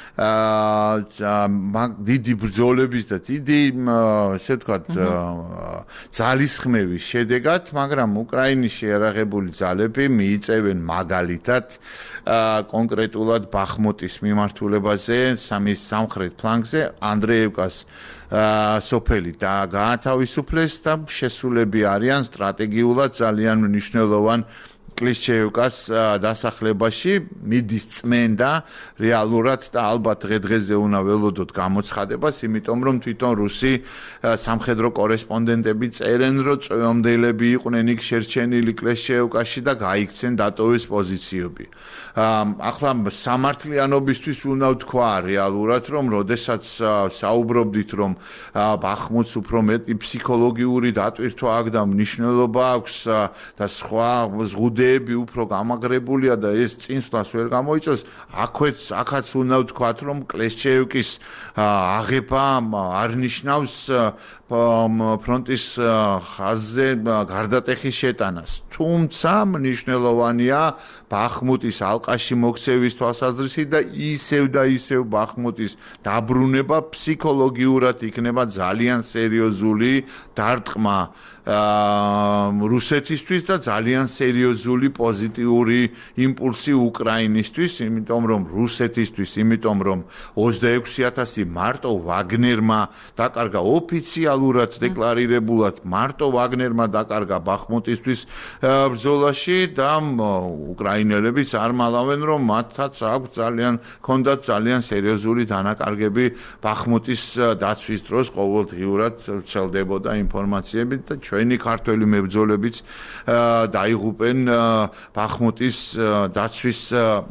მაგ დიდი ბრძოლების და დიდი ესე ვთქვათ ძალისხმევის შედეგად, მაგრამ უკრაინის შეიარაღებული ძალები მიიწევენ მაგალითად კონკრეტულად ბახმუტის მიმართულებაზე, სამის სამხრეთ ფლანგზე ანდრეევკას სოფელი და გაათავისუფლეს და შესულები არიან სტრატეგიულად ძალიან მნიშვნელოვან კლიშჩეევკას დასახლებაში მიდის წმენდა რეალურად და ალბათ დღე-დღეზე უნდა ველოდოთ გამოცხადებას, იმიტომ რომ თვითონ რუსი სამხედრო კორესპონდენტები წერენ, რომ წვევამდელები იყვნენ იქ შერჩენილი კლიშჩეევკაში და გაიქცენ დატოვეს პოზიციები. ახლა სამართლიანობისთვის უნდა ვთქვა რეალურად, რომ როდესაც საუბრობდით, რომ ბახმუტს უფრო მეტი ფსიქოლოგიური დატვირთვა აქვს და მნიშვნელობა აქვს და სხვა ზღუდეები უფრო გამაგრებულია და ეს წინსვლას ვერ გამოიწვევს, აქვეც აქაც უნდა ვთქვათ, რომ კლიშჩეევკის აღება არ ნიშნავს ფრონტის ხაზზე გარდატეხის შეტანას. თუმცა მნიშვნელოვანია ბახმუტის ალყაში მოქცევის თვალსაზრისით და ისევ და ისევ ბახმუტის დაბრუნება ფსიქოლოგიურად იქნება ძალიან სერიოზული დარტყმა რუსეთისთვის და ძალიან სერიოზული პოზიტიური იმპულსი უკრაინისთვის, იმიტომ რომ რუსეთისთვის, იმიტომ რომ ოცდაექვსი ათასი მარტო ვაგნერმა დაკარგა ოფიციალურად დეკლარირებულად მარტო ვაგნერმა დაკარგა ბახმუტისთვის ბრძოლაში და უკრაინელებიც არ მალავენ რომ მათაც აქვს ძალიან ქონდათ ძალიან სერიოზული დანაკარგები ბახმუტის დაცვის დროს ყოველდღიურად ვრცელდებოდა ინფორმაციები და ჩვენი ქართველი მებრძოლებიც დაიღუპენ ბახმუტის დაცვის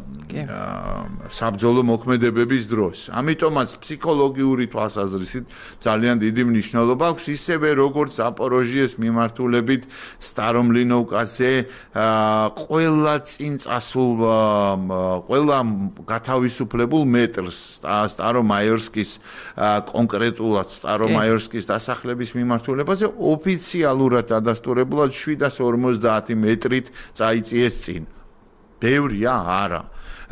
საბრძოლო მოქმედებების დროს. ამიტომაც ფსიქოლოგიური თვალსაზრისით ძალიან დიდი მნიშვნელობა აქვს, ისევე როგორც ზაპოროჟიეს მიმართულებით სტარომლინოვკაზე ყველა წინ წასულ ყველა გათავისუფლებულ მეტრს სტარომაიორსკის კონკრეტულად სტარომაიორსკის დასახლების მიმართულებაზე ოფიციალურად დადასტურებულად შვიდას ორმოცდაათი მეტრით წაიწიეს წინ. ბევრია არა.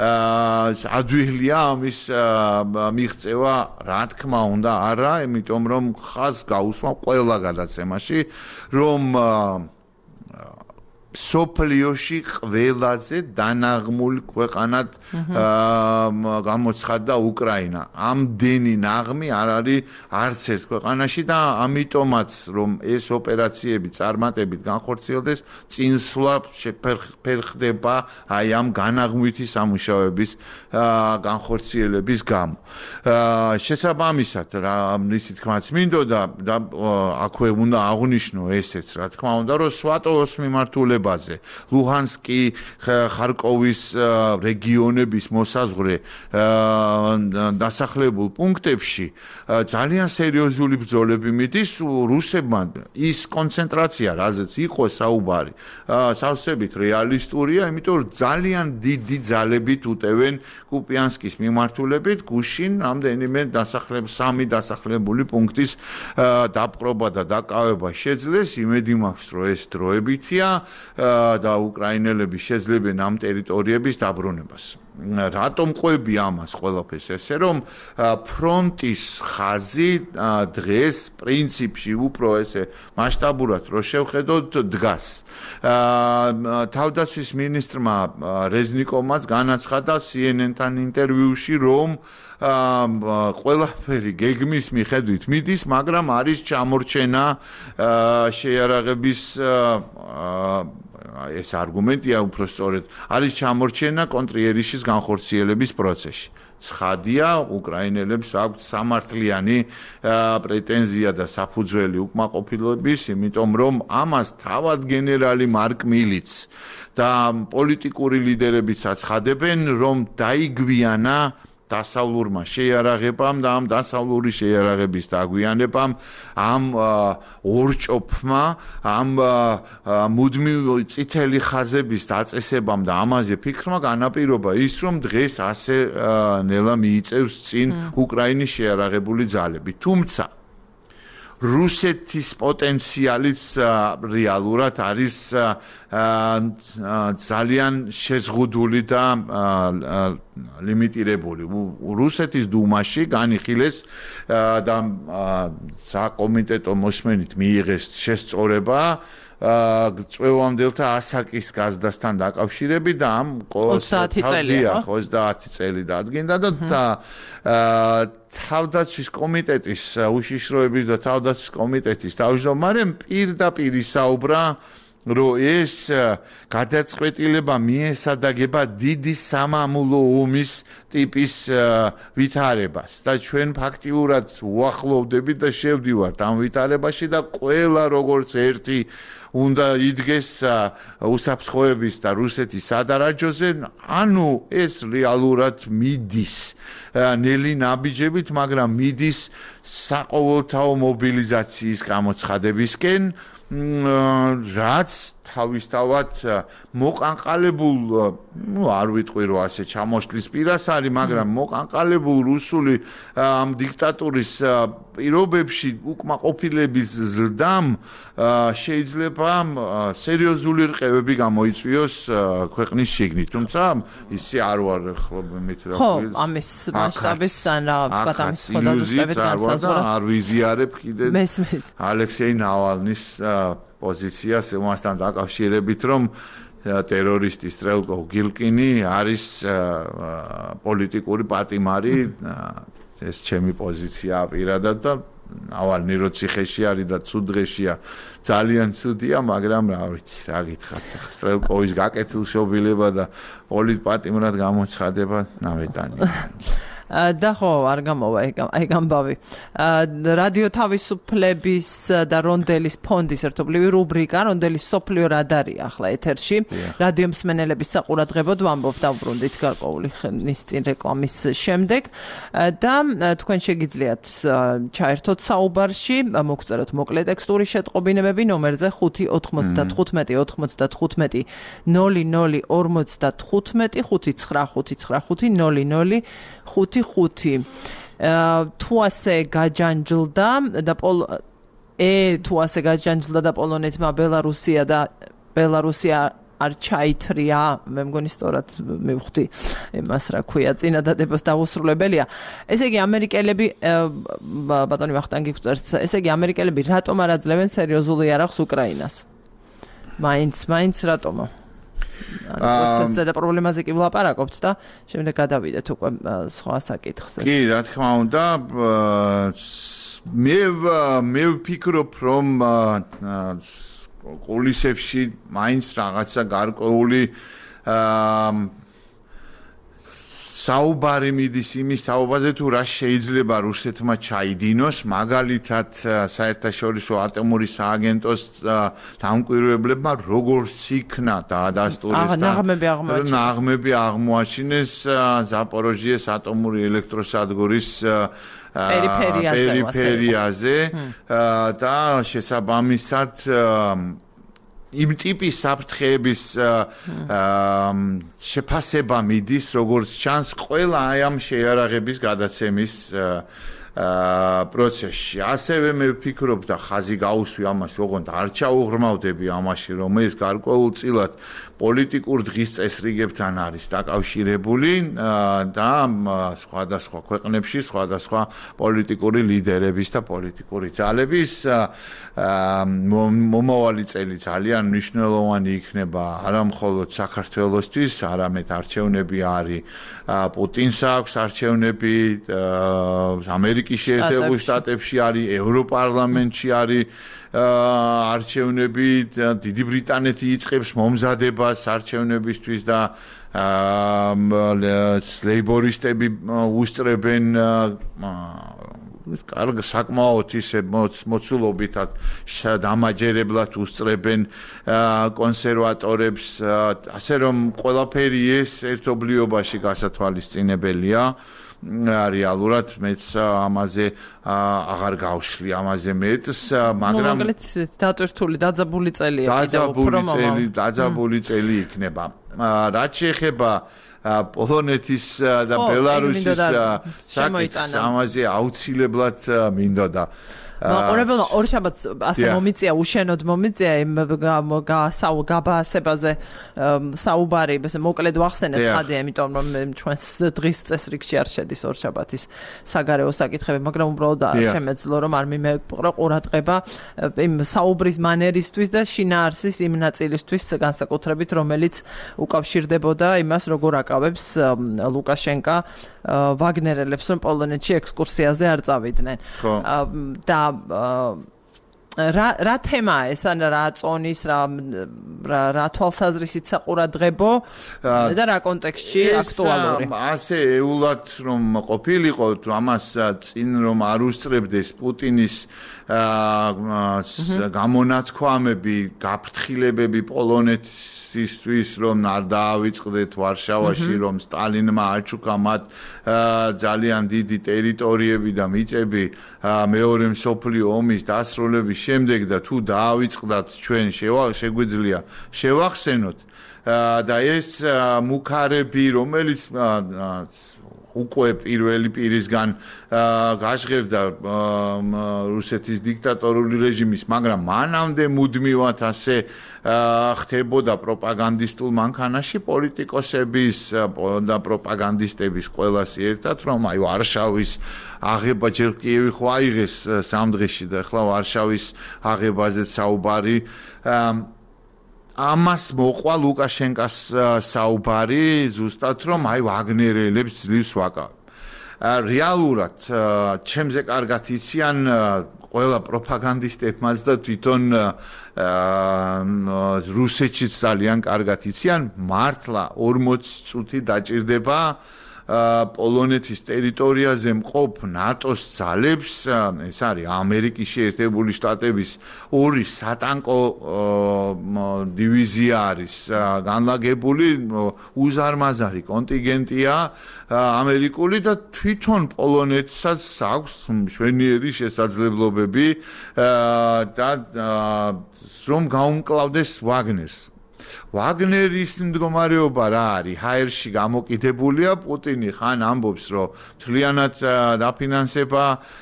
ადვილია ამის მიღწევა, რა თქმა უნდა, არა, იმიტომ რომ ხაზს გაუსვა ყველა გადაცემაში, რომ სოფლიოში ყველაზე დანაღმული ქვეყანად გამოცხადდა უკრაინა. ამდენი ნაღმი არ არის არც ერთ ქვეყანაში და ამიტომაც რომ ეს ოპერაციები წარმატებით განხორციელდეს, წინსვლა შეფერხდება აი ამ განაღმვითი სამუშაოების განხორციელების გამო. შესაბამისად, რა მისი თქმაც მინდოდა და აქვე უნდა აღვნიშნო ესეც, რა თქმა უნდა, რომ სვატოვის მიმართულება ლუჰანსკი, ხარკოვის რეგიონების მოსაზღვრე დასახლებულ პუნქტებში ძალიან სერიოზული ბრძოლები მიდის რუსებმა. ის კონცენტრაცია, რაზეც იყო საუბარი, სავსებით რეალისტურია, იმიტომ რომ ძალიან დიდი ძალებით უტევენ კუპიანსკის მიმართულებით გუშინ რამდენიმე დასახლებული სამი დასახლებული პუნქტის დაპყრობა და დაკავება შეძლეს. იმედი მაქვს, რომ ეს დროებითია და უკრაინელები შეძლებენ ამ ტერიტორიების დაბრუნებას. რატომ ყვები ამას ყველაფერს? ესე რომ ფრონტის ხაზი დღეს პრინციპში უფრო ესე მასშტაბურად რო შევხედოთ დგას. თავდაცვის მინისტრმა რეზნიკოვმაც განაცხადა C N N-თან ინტერვიუში, რომ ყველაფერი გეგმის მიხედვით მიდის, მაგრამ არის ჩამორჩენა შეიარაღების ეს არგუმენტია უფრო სწორედ არის ჩამორჩენა კონტრიერიშის განხორციელების პროცესში. ცხადია, უკრაინელებს აქვთ სამართლიანი პრეტენზია და საფუძველი უკმაყოფილების, იმიტომ რომ ამას თავად გენერალი მარკ მილიც და პოლიტიკური ლიდერებიც აცხადებენ, რომ დაიგვიანა დასავლურმა შეიარაღებამ და ამ დასავლური შეიარაღების დაგვიანებამ ამ ორჭოფმა ამ მუდმივი წითელი ხაზების დაწესებამ და ამაზე ფიქრმა განაპირობა ის რომ დღეს ასე ნელა მიიწევს წინ უკრაინის შეიარაღებული ძალები. თუმცა რუსეთის პოტენციალიც რეალურად არის ძალიან შეზღუდული და ლიმიტირებული. რუსეთის დუმაში განიხილეს და საკომიტეტო მოსმენით მიიღეს შესწორება წვევამდელთა ასაკის გაზრდასთან დაკავშირებით და ამ ოცდაათი წელი დადგინდა და თავდაცვის კომიტეტის უშიშროების და თავდაცვის კომიტეტის თავმჯდომარემ პირდაპირ ისაუბრა, რომ ეს გადაწყვეტილება მიესადაგება დიდი სამამულო ომის ტიპის ვითარებას და ჩვენ ფაქტიურად უახლოვდებით და შევდივართ ამ ვითარებაში და ყველა როგორც ერთი უნდა იდგეს უსაფრთხოების და რუსეთის სადარაჯოზე, ანუ ეს რეალურად მიდის ნელი ნაბიჯებით, მაგრამ მიდის საყოველთაო მობილიზაციის გამოცხადებისკენ, რაც თავისთავად მოყანყალებულ, ну, არ ვიტყვი რომ ასე ჩამოშლის პირას არის, მაგრამ მოყანყალებულ რუსული ამ დიქტატურის პირობებში უკმაყოფილების ზრდამ შეიძლება სერიოზული რყევები გამოიწვიოს ქვეყნის შიგნით. თუმცა ისე არ ვარ ხლობებით რა. ხო, ამის მასშტაბისთან რაღაცა ამის ხოდაზუსტებით განსაზღვრა. არ ვიზიარებ კიდე მესმის ალექსეი ნავალნის პოზიციას მასთან დაკავშირებით, რომ ტერორისტი სტრელკო გილკინი არის პოლიტიკური პატიმარი, ეს ჩემი პოზიცია პირადად და ნავალნი რო ციხეში არის და ცუდ დღეშია, ძალიან ცუდია, მაგრამ რა ვიცი, რა გითხრათ, სტრელკოვის გაკეთილშობილება და პოლიტპატიმრად გამოცხადება ნავეტანი. და ხო არ გამოვა ეგ ამბავი. რადიო თავისუფლების და რონდელის ფონდის ერთობლივი რუბრიკა რონდელის სოფლიო რადარია ახლა ეთერში. რადიო მსმენელების საყურადღებოდ ვამბობ დავბრუნდით გარკვეული ხნის წინ რეკლამის შემდეგ და თქვენ შეგიძლიათ ჩაერთოთ საუბარში, მოგწეროთ მოკლე ტექსტური შეტყობინებები ნომერზე ხუთი ოთხმოცდათხუთმეტი ოთხმოცდათხუთმეტი ნული ნული ორმოცდათხუთმეტი ხუთი ცხრა ხუთი ცხრა ხუთი ნული ნული ხუთი ხუთი. თუ ასე გაჯანჯლდა და პოლ ე თუ ასე გაჯანჯლდა და პოლონეთმა ბელარუსია და ბელარუსია არ ჩაითრია, მე მგონი სწორად მივხვდი იმას რა ქვია წინადადებას დაუსრულებელია. ესე იგი ამერიკელები ბატონი ვახტანგი გვწერს, ესე იგი ამერიკელები რატომ არ აძლევენ სერიოზულ იარაღს უკრაინას? მაინც მაინც რატომო? ანუ პროცესზე და პრობლემაზე კი ვლაპარაკობთ და შემდეგ გადავიდეთ უკვე სხვა საკითხზე. კი, რა თქმა უნდა, მე მე ვფიქრობ, რომ კულისებში მაინც რაღაცა გარკვეული საუბარი მიდის იმის თაობაზე თუ რა შეიძლება რუსეთმა ჩაიდინოს, მაგალითად საერთაშორისო ატომური სააგენტოს დამკვირვებლებმა როგორც იქნა დაადასტურეს და ნაღმები აღმოაჩინეს ზაპოროჟიეს ატომური ელექტროსადგურის პერიფერიაზე და შესაბამისად იმ ტიპის საფრთხეების შეფასება მიდის, როგორც ჩანს, ყველა აი ამ შეიარაღების გადაცემის პროცესში. ასევე მე ვფიქრობ და ხაზი გავუსვი ამას, ოღონდ არ ჩაუღრმავდები ამაში, რომ ეს გარკვეულწილად პოლიტიკურ დღის წესრიგებთან არის დაკავშირებული და სხვადასხვა ქვეყნებში სხვადასხვა პოლიტიკური ლიდერების და პოლიტიკური ძალების მომავალი წელი ძალიან მნიშვნელოვანი იქნება არა მხოლოდ საქართველოსთვის, არამედ არჩევნები არის პუტინს აქვს არჩევნები ამერიკის შეერთებულ შტატებში არის, ევროპარლამენტში არის არჩევნები, დიდი ბრიტანეთი იწყებს მომზადებას არჩევნებისთვის და ლეიბორისტები უსწრებენ კარგ საკმაოდ ისე მოცულობითად დამაჯერებლად უსწრებენ კონსერვატორებს, ასე რომ ყველაფერი ეს ერთობლიობაში გასათვალისწინებელია. რეალურად მეც ამაზე აღარ გავშლი ამაზე მეტს, მაგრამ მაგალითად დატვირთული დაძაბული წელია დაძაბული წელი, დაძაბული წელი იქნება. რაც შეეხება პოლონეთის და ბელარუსის საკითხს, ამაზე აუცილებლად მინდოდა მაყურებელმა ორ შაბათს ასე მომიწია, უშენოდ მომიწია იმ გაბაასებაზე საუბარი, ესე მოკლედ ვახსენეთ ხადია, იმიტომ რომ ჩვენს დღის წესრიგში არ შედის ორ შაბათის საგარეო საკითხები, მაგრამ უბრალოდ შემეძლო რომ არ მიმეყრა ყურადღება იმ საუბრის მანერისთვის და შინაარსის იმ ნაწილისთვის განსაკუთრებით, რომელიც უკავშირდებოდა იმას, როგორ აკავებს ლუკაშენკა ვაგნერელებს, რომ პოლონეთში ექსკურსიაზე არ წავიდნენ. და რა რა თემაა ეს, ან რა წონის, რა რა თვალსაზრისით საყურადღებო და რა კონტექსტში აქტუალური? ასე ეულად რომ ყოფილიყო, ამას წინ რომ არ უსწრებდეს პუტინის გამონათქვამები, გაფრთხილებები პოლონეთის ისთვის რომ არ დაავიწყდეთ ვარშავაში, რომ სტალინმა აჩუქა მათ ძალიან დიდი ტერიტორიები და მიწები მეორე მსოფლიო ომის დასრულების შემდეგ და თუ დაავიწყდათ ჩვენ შეგვიძლია შევახსენოთ და ეს მუქარები, რომელიც უკვე პირველი პირისგან გაჟღერდა რუსეთის დიქტატორული რეჟიმის, მაგრამ მანამდე მუდმივად ასე ხდებოდა პროპაგანდისტულ მანქანაში პოლიტიკოსების და პროპაგანდისტების ყველას ერთად, რომ აი ვარშავის აღება ჯერ კიევი ხო აიღეს სამ დღეში და ახლა ვარშავის აღებაზეც საუბარი. ამას მოყვა ლუკაშენკას საუბარი ზუსტად, რომ აი ვაგნერელებს ძლივს ვაკავ. რეალურად ჩემზე კარგად იციან ყველა პროპაგანდისტებმაც და თვითონ რუსეთშიც ძალიან კარგად იციან, მართლა ორმოცი წუთი დაჭირდება პოლონეთის ტერიტორიაზე მყოფ ნატოს ძალებს, ეს არის ამერიკის შეერთებული შტატების ორი სატანკო დივიზია არის განლაგებული, უზარმაზარი კონტინგენტია ამერიკული და თვითონ პოლონეთსაც აქვს მშვენიერი შესაძლებლობები და რომ გაუმკლავდეს ვაგნერს. ვაგნერის მდგომარეობა რა არის? ჰაერში გამოკიდებულია, პუტინი ხან ამბობს, რომ თლიანად დაფინანსება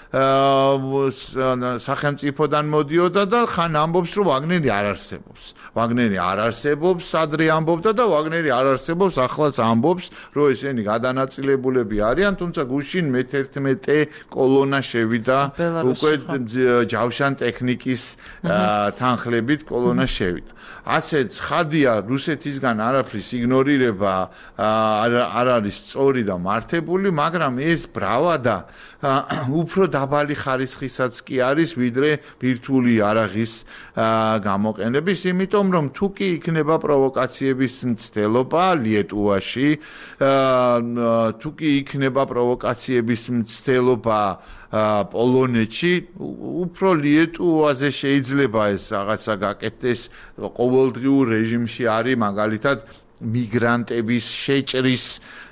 სახელმწიფოდან მოდიოდა და ხან ამბობს, რომ ვაგნერი არ არსებობს. ვაგნერი არ არსებობს, ადრე ამბობდა და ვაგნერი არ არსებობს, ახლაც ამბობს, რომ ესენი გადანაწილებულები არიან, თუმცა გუშინ მეთერთმეტე კოლონა შევიდა, უკვე ჯავშან ტექნიკის თანხლებით კოლონა შევიდა. ასე ცხადია, რუსეთისგან არაფრის იგნორირება არ არის სწორი და მართებული, მაგრამ ეს ბრავადა უფრო დაბალი ხარისხისაც კი არის, ვიდრე ბირთვული იარაღის გამოყენების, იმიტომ რომ თუ კი იქნება პროვოკაციების მცდელობა ლიეტუვაში, თუ კი იქნება პროვოკაციების მცდელობა პოლონეთში, უფრო ლიეტუვაზე შეიძლება ეს რაღაცა გაკეთდეს, ყოველდღიურ რეჟიმში არის მაგალითად მიგრანტების შეჭრის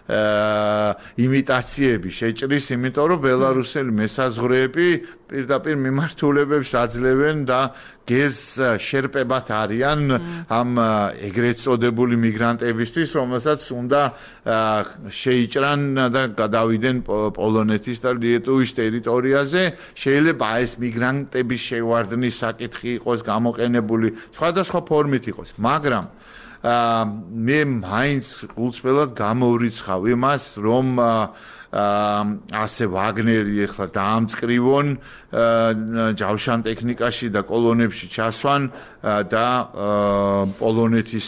იმიტაციები შეჭრის, იმიტომ რომ ბელარუსელი მესაზღვრეები პირდაპირ მიმართულებებს აძლევენ და გეზ შერპებად არიან ამ ეგრეთ წოდებული მიგრანტებისთვის, რომელსაც უნდა შეიჭრან და გადავიდნენ პოლონეთის და ლიეტუვის ტერიტორიაზე. შეიძლება ეს მიგრანტების შევარდნის საკითხი იყოს გამოყენებული, სხვადასხვა ფორმით იყოს, მაგრამ მე მაინც გულწრფელად გამოვრიცხავ იმას, რომ ასე ვაგნერი ახლა დაამწკრივონ ჯავშან ტექნიკაში და კოლონებში ჩასვან და პოლონეთის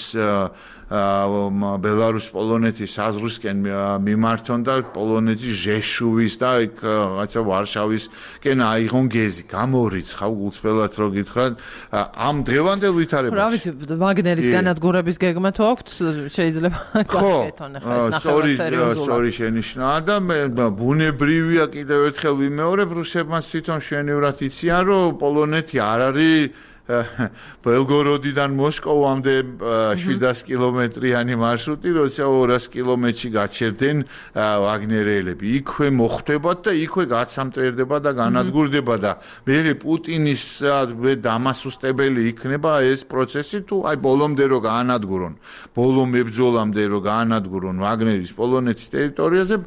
ბელარუს პოლონეთის საზღვრისკენ მიმართონ და პოლონეთის ჟეშუვის და იქ რაღაცა ვარშავისკენ აიღონ გეზი. გამოვრიცხავ გულწრფელად რო გითხრათ, ამ დღევანდელ ვითარებაში. რა ვიცი, ვაგნერის განადგურების გეგმა თუ აქვთ, შეიძლება გაკეთონ ახლა ეს ნახევარ სერიოზულად. სორი შენიშნა და ბუნებრივია კიდევ ერთხელ ვიმეორებ, რუსებმაც თვითონ შვენივრად იციან, რომ პოლონეთი არ არის ბელგოროდიდან მოსკოვამდე შვიდას კილომეტრიანი მარშრუტი, როცა ორას კილომეტრში გაჩერდნენ ვაგნერელები. იქვე მოხვდებათ და იქვე გაცამტვერდება და განადგურდება და მერე პუტინის დამასუსტებელი იქნება ეს პროცესი, თუ აი ბოლომდე რო გაანადგურონ, ბოლო მებრძოლამდე რო გაანადგურონ ვაგნერის პოლონეთის ტერიტორიაზე,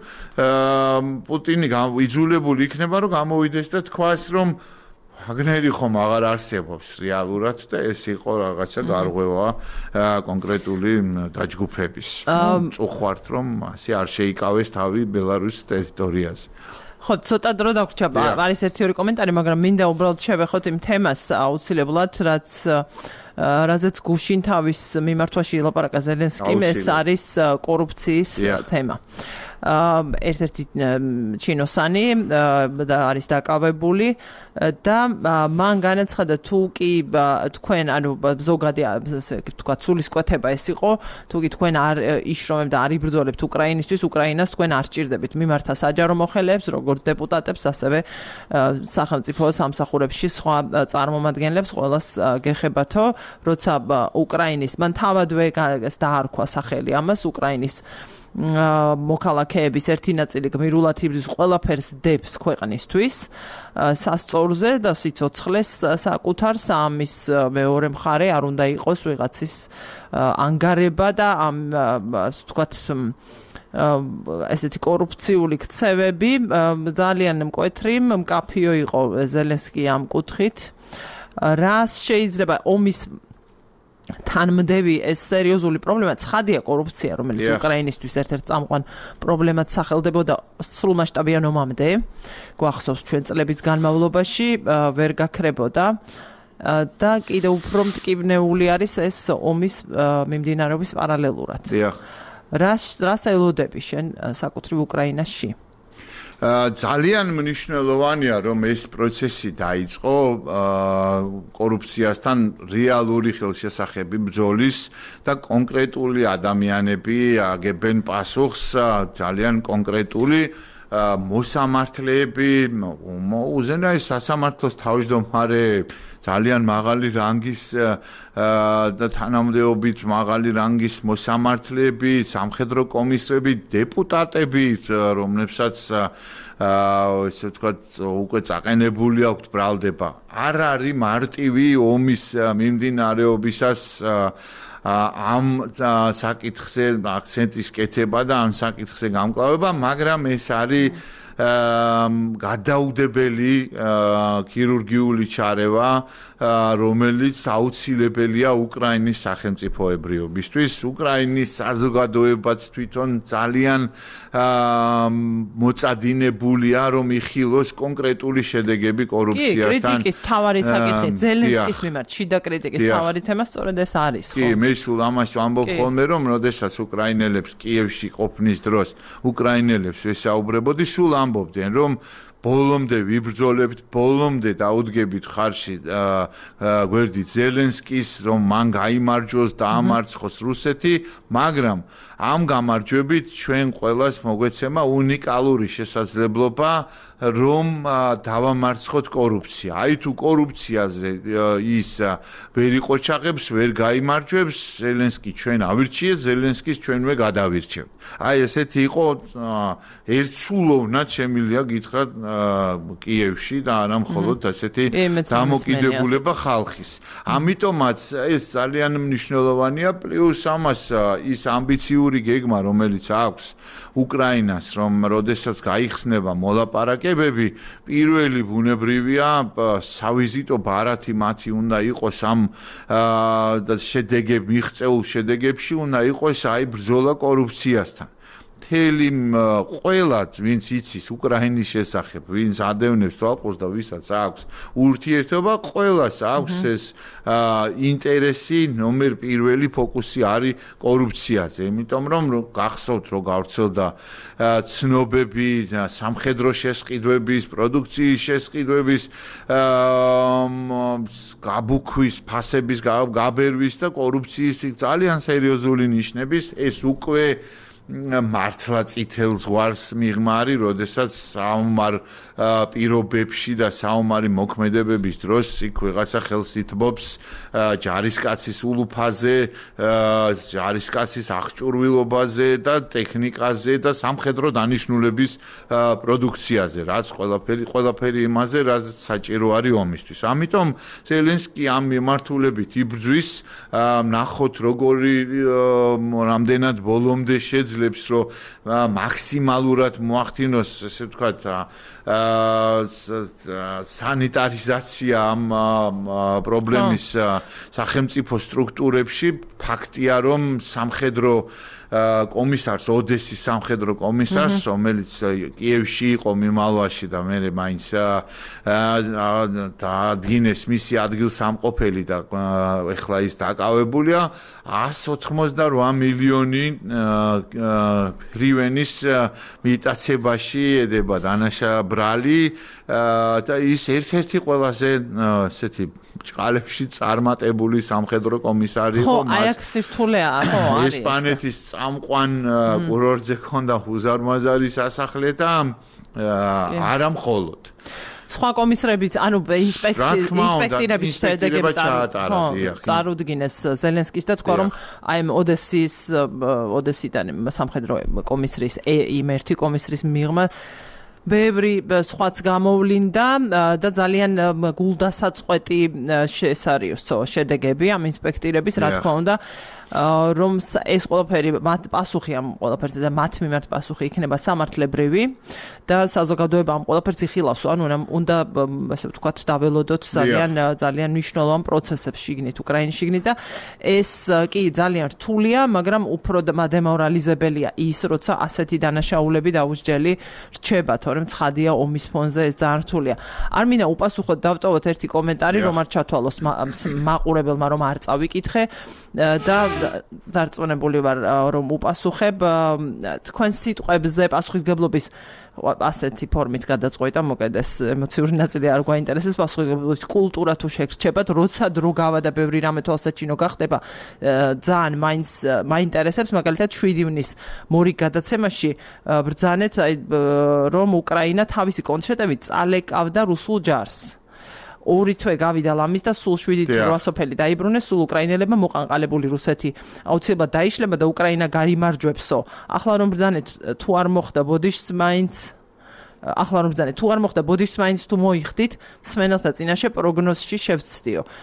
პუტინი იძულებული იქნება, რომ გამოვიდეს და თქვას, რომ ვაგნერი ხომ აღარ არსებობს რეალურად და ეს იყო რაღაცა გარღვევა კონკრეტული დაჯგუფების. წუხვართ, რომ ასე არ შეიკავეს თავი ბელარუსის ტერიტორიაზე. ხო, ცოტა დრო დაგვრჩა, არის ერთი ორი კომენტარი, მაგრამ მინდა უბრალოდ შევეხოთ იმ თემას აუცილებლად, რაც რაზეც გუშინ თავის მიმართვაში ილაპარაკა ზელენსკიმ, ეს არის კორუფციის თემა. ერთ-ერთი ჩინოსანი და არის დაკავებული და მან განაცხადა, თუ კი თქვენ ანუ ზოგადი ასე ვთქვათ სულისკვეთება ეს იყო, თუ კი თქვენ არ იშრომებთ და არ იბრძოლებთ უკრაინისთვის, უკრაინას თქვენ არ სჭირდებით მიმართა საჯარო მოხელეებს, როგორც დეპუტატებს, ასევე სახელმწიფო სამსახურებში სხვა წარმომადგენლებს, ყველას გეხებათო, როცა უკრაინის მან თავადვე დაარქვა სახელი ამას, უკრაინის მოქალაქეების ერთი ნაწილი გმირულად იბრძვის, ყველაფერს დებს ქვეყნისთვის სასწორზე და სიცოცხლეს საკუთარს, ამის მეორე მხარე არ უნდა იყოს ვიღაცის ანგარება და ამ ვთქვათ ესეთი კორუფციული ქცევები. ძალიან მკვეთრი, მკაფიო იყო ზელენსკი ამ კუთხით. რას შეიძლება ომის თანმდევი ეს სერიოზული პრობლემა, ცხადია კორუფცია, რომელიც უკრაინისთვის ერთ-ერთ წამყვან პრობლემად სახელდებოდა სრულმასშტაბიან ომამდე, გვახსოვს ჩვენ წლების განმავლობაში ვერ გაქრებოდა და კიდევ უფრო მტკივნეული არის ეს ომის მიმდინარეობის პარალელურად. რას რას ელოდები შენ საკუთრივ უკრაინაში? ძალიან მნიშვნელოვანია, რომ ეს პროცესი დაიწყო კორუფციასთან რეალური ხელშესახები ბრძოლის და კონკრეტული ადამიანები აგებენ პასუხს, ძალიან კონკრეტული მოსამართლეები, უზენაეს სასამართლოს თავმჯდომარე, ძალიან მაღალი რანგის და თანამდებობით მაღალი რანგის მოსამართლეები, სამხედრო კომისრები, დეპუტატები, რომლებსაც ესე ვთქვათ, უკვე წაყენებული აქვთ ბრალდება. არ არის მარტივი ომის მიმდინარეობისას ამ საკითხზე აქცენტის კეთება და ამ საკითხზე გამკლავება, მაგრამ ეს არის გადაუდებელი ქირურგიული ჩარევა, რომელიც აუცილებელია უკრაინის სახელმწიფოებრიობისთვის. უკრაინის საზოგადოებაც თვითონ ძალიან მოწადინებულია, რომ იხილოს კონკრეტული შედეგები კორუფციასთან. კი, კრიტიკის თავარი საკითხი ზელენსკის მიმართ, შიდა კრიტიკის თავარი თემა სწორედ ეს არის, ხო? კი, მე სულ ამას ვამბობ ხოლმე, რომ როდესაც უკრაინელებს კიევში ყოფნის დროს უკრაინელებს ვესაუბრებოდი, სულ ამბობდნენ, რომ ბოლომდე ვიბრძოლებთ, ბოლომდე დაუდგებით ხარში გვერდით ზელენსკის, რომ მან გაიმარჯვოს და ამარცხოს რუსეთი, მაგრამ ამ გამარჯვებით ჩვენ ყველას მოგვეცემა უნიკალური შესაძლებლობა, რომ დავამარცხოთ კორუფცია. აი თუ კორუფციაზე ის ვერ იყოჩაღებს, ვერ გაიმარჯვებს, ზელენსკი ჩვენ ავირჩიეთ, ზელენსკის ჩვენვე გადავირჩევთ. აი ესეთი იყო ერთსულოვნად შემილია გითხრათ კიევში და არა მხოლოდ ასეთი დამოკიდებულება ხალხის. ამიტომაც ეს ძალიან მნიშვნელოვანია, პლუს ამას ის ამბიციური გეგმა, რომელიც აქვს უკრაინას, რომ როდესაც გაიხსნება მოლაპარაკებები, პირველი ბუნებრივია სავიზიტო ბარათი მათი უნდა იყოს ამ შედეგებ მიღწეულ შედეგებში უნდა იყოს აი ბრძოლა კორუფციასთან. მთელი ყველა ვინც იცის უკრაინის შესახებ, ვინც ადევნებს თვალყურს და ვისაც აქვს ურთიერთობა, ყველას აქვს ეს ინტერესი, ნომერ პირველი ფოკუსი არის კორუფციაზე. იმიტომ რომ გახსოვთ რომ გავრცელდა ცნობები სამხედრო შესყიდვების, პროდუქციის შესყიდვების, გაბუქვის, ფასების გაბერვის და კორუფციის ძალიან სერიოზული ნიშნების ეს უკვე მართლა წითელ ზღვარს მიღმარი, როდესაც საომარ პირობებში და საომარი მოქმედებების დროს იქ ვიღაცა ხელს ითბობს ჯარისკაცის ულუფაზე, ჯარისკაცის აღჭურვილობაზე და ტექნიკაზე და სამხედრო დანიშნულების პროდუქციაზე, რაც ყველაფერი ყველაფერი იმაზე, რაც საჭირო არის ომისთვის. ამიტომ ზელენსკი ამ მიმართულებით იბრძვის, ნახოთ როგორი რამდენად ბოლომდე შეძლებს რომ მაქსიმალურად მოახდინოს, ესე ვთქვათ, სანიტარიზაცია ამ პრობლემის სახელმწიფო სტრუქტურებში. ფაქტია, რომ სამხედრო კომისარს, ოდესის სამხედრო კომისარს, რომელიც კიევში იყო მიმალვაში და მე მაინც დაადგინეს მისი ადგილსამყოფელი და ეხლა ის დაკავებულია, εκατს ოცდაოთხმოცდაორმა მილიონი ჰრივენის მიტაცებაში ედება დანაშა ბრალი და ის ერთ-ერთი ყველაზე ესეთი ჭყალებში წარმატებული სამხედრო კომისარი იყო. ხო, აი აქ სირთულეა, ხო, არის. ესპანეთის წამყვან კურორტზე ქონდა უზარმაზარი სასახლე და არა მხოლოდ. სხვა კომისრებიც, ანუ ინსპექტირების შედეგები წარუდგინეს ზელენსკის და თქვა, რომ აი ოდესის ოდესიდან სამხედრო კომისრის იმ ერთი კომისრის მიღმა ბევრი სხვაც გამოვლინდა და ძალიან გულდასაწყვეტი ეს არისო შედეგები ამ ინსპექტირების, რა თქმა უნდა, რომ ეს ყველაფერი მათ პასუხი ამ ყველაფერზე და მათ მიმართ პასუხი იქნება სამართლებრივი და საზოგადოება ამ ყველაფერს იხილავს, ანუ უნდა ასე ვთქვათ დაველოდოთ ძალიან ძალიან მნიშვნელოვან პროცესებს შიგნით უკრაინის შიგნით და ეს კი ძალიან რთულია, მაგრამ უფრო დემორალიზებელია ის, როცა ასეთი დანაშაულები დაუსჯელი რჩება, თორემ ცხადია ომის ფონზე ეს ძალიან რთულია. არ მინდა უპასუხოდ დავტოვოთ ერთი კომენტარი, რომ არ ჩათვალოს მაყურებელმა, რომ არ წავიკითხე და დარწმუნებული ვარ, რომ უპასუხებ თქვენ სიტყვებზე პასუხისგებლობის ასეთი ფორმით გადაწყვეტა, მოკედ ეს ემოციური ნაწილი არ გვაინტერესებს, პასუხისგებლობის კულტურა თუ შეგრჩებათ, როცა დრო გავა და ბევრი რამე თვალსაჩინო გახდება, ძალიან მაინც მაინტერესებს, მაგალითად შვიდი ივნის მორიგ გადაცემაში ბრძანეთ, რომ უკრაინა თავისი კონცერტებით წალეკავდა რუსულ ჯარს. ორი თვე გავიდა ლამის და სულ შვიდი რვა სოფელი დაიბრუნეს, სულ უკრაინელებმა მოყანყალებული რუსეთი აუცილებლად დაიშლება და უკრაინა გარიმარჯვებსო. ახლა რომ ბრძანეთ თუ არ მოხდა ბოდიშს მაინც ახლა რომ ბრძანეთ თუ არ მოხდა ბოდიშს მაინც თუ მოიხდით, სმენელთა წინაშე პროგნოზში შევცდიო.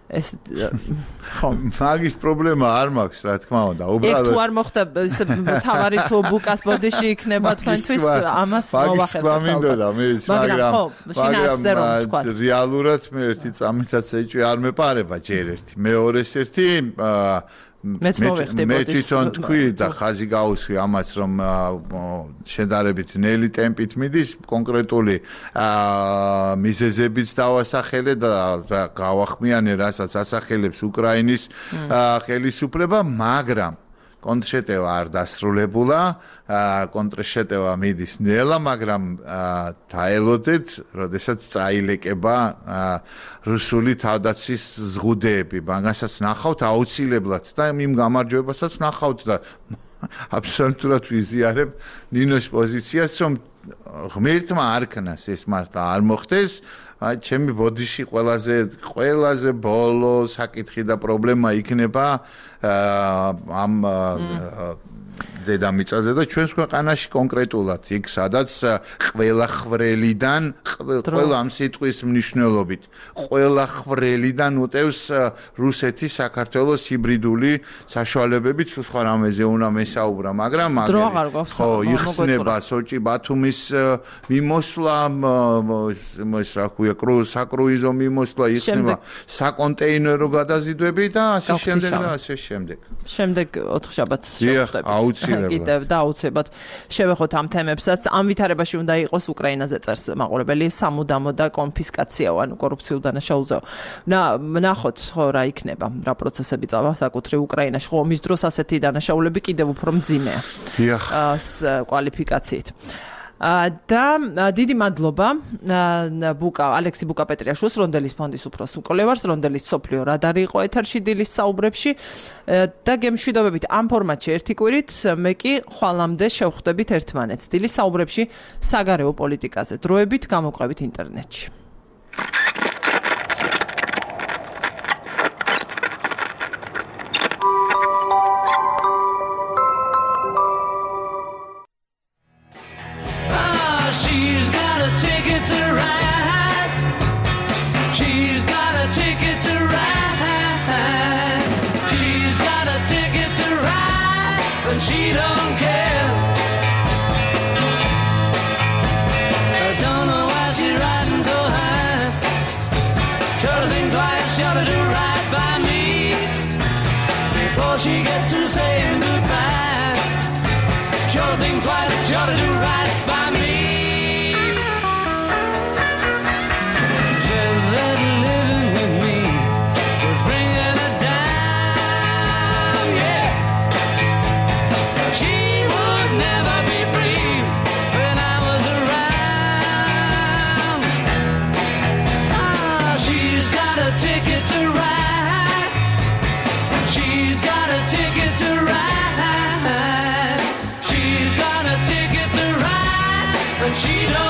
ეს ხო მაგის პრობლემა არ მაქვს რა თქმა უნდა უბრალოდ ეგ თუ არ მოხდა ისე თავარი თუ ბუკას ბოდიში იქნება თქვენთვის ამას მოვახერხებთ მაგრამ მაგრამ მაგრამ რეალურად მე ერთი წამითაც ეჭვი არ მეპარება ჯერ ერთი მეორეს ერთი მეც მოვიხდი მე თვითონ თქვი და ხაზი გაუსვი ამაც რომ შედარებით ნელი ტემპით მიდის კონკრეტული მიზეზებიც დავასახელე და გავახმიანე რასაც ასახელებს უკრაინის ხელისუფლება მაგრამ კონტრშეტევა არ დასრულებულა კონტრშეტევა მიდის ნელა მაგრამ დაელოდეთ როდესაც წაილეკება რუსული თავდაცვის ზღუდეები მაგასაც ნახავთ აუცილებლად და იმ გამარჯვებასაც ნახავთ და აბსოლუტურად ვიზიარებ ნინოს პოზიციას რომ ღმერთმა არქნას ეს მართლა არ მოხდეს აი ჩემი ბოდიში ყველაზე ყველაზე ბოლო საკითხი და პრობლემა იქნება ამ დედამიწაზე და ჩვენს ქვეყანაში კონკრეტულად იქ სადაც ყველა ხრელიდან ყველა ამ სიტყვის მნიშვნელობით ყველა ხრელიდან უტევს რუსეთი საქართველოს ჰიბრიდული საშუალებებით სხვა რამეზე უნდა მესაუბრა მაგრამ ხო იხსნება სოჭი ბათუმის მიმოსვლა ეს რა ქვია საკრუიზო მიმოსვლა იხსნება საკონტეინერო გადაზიდვები და ასე შემდეგ და ასე შემდეგ შემდეგ ოთხშაბათს შევხვდებით კიდევ და აუცილებლად შევეხოთ ამ თემებსაც. ამ ვითარებაში უნდა იყოს უკრაინაზე წერს მაყურებელი სამუდამო და კონფისკაციაო, ანუ კორუფციულ დანაშაულზეო. ნახოთ ხო რა იქნება, რა პროცესები წავა საკუთრივ უკრაინაში. ხო ომის დროს ასეთი დანაშაულები კიდევ უფრო მძიმეა. დიახ. კვალიფიკაციით. და დიდი მადლობა ბუკა ალექსი ბუკა-პეტრიაშვილს რონდელის ფონდის უფროს მკვლევარს რონდელის სოფლიო რადარი იყო ეთერში დილის საუბრებში და გემშვიდობებით ამ ფორმატში ერთი კვირით მე კი ხვალამდე შევხვდებით ერთმანეთს დილის საუბრებში საგარეო პოლიტიკაზე დროებით გამოყვებით ინტერნეტში She don't care. I don't know why she's riding so high. Should have think twice, should have do right by me before she gets to saying goodbye. Should have think twice, should have do right by me. Just that living with me was bringing her down, yeah. She would never be free when I was around. Ah, she's got a ticket to ride. She's got a ticket to ride. She's got a ticket to ride, but she don't.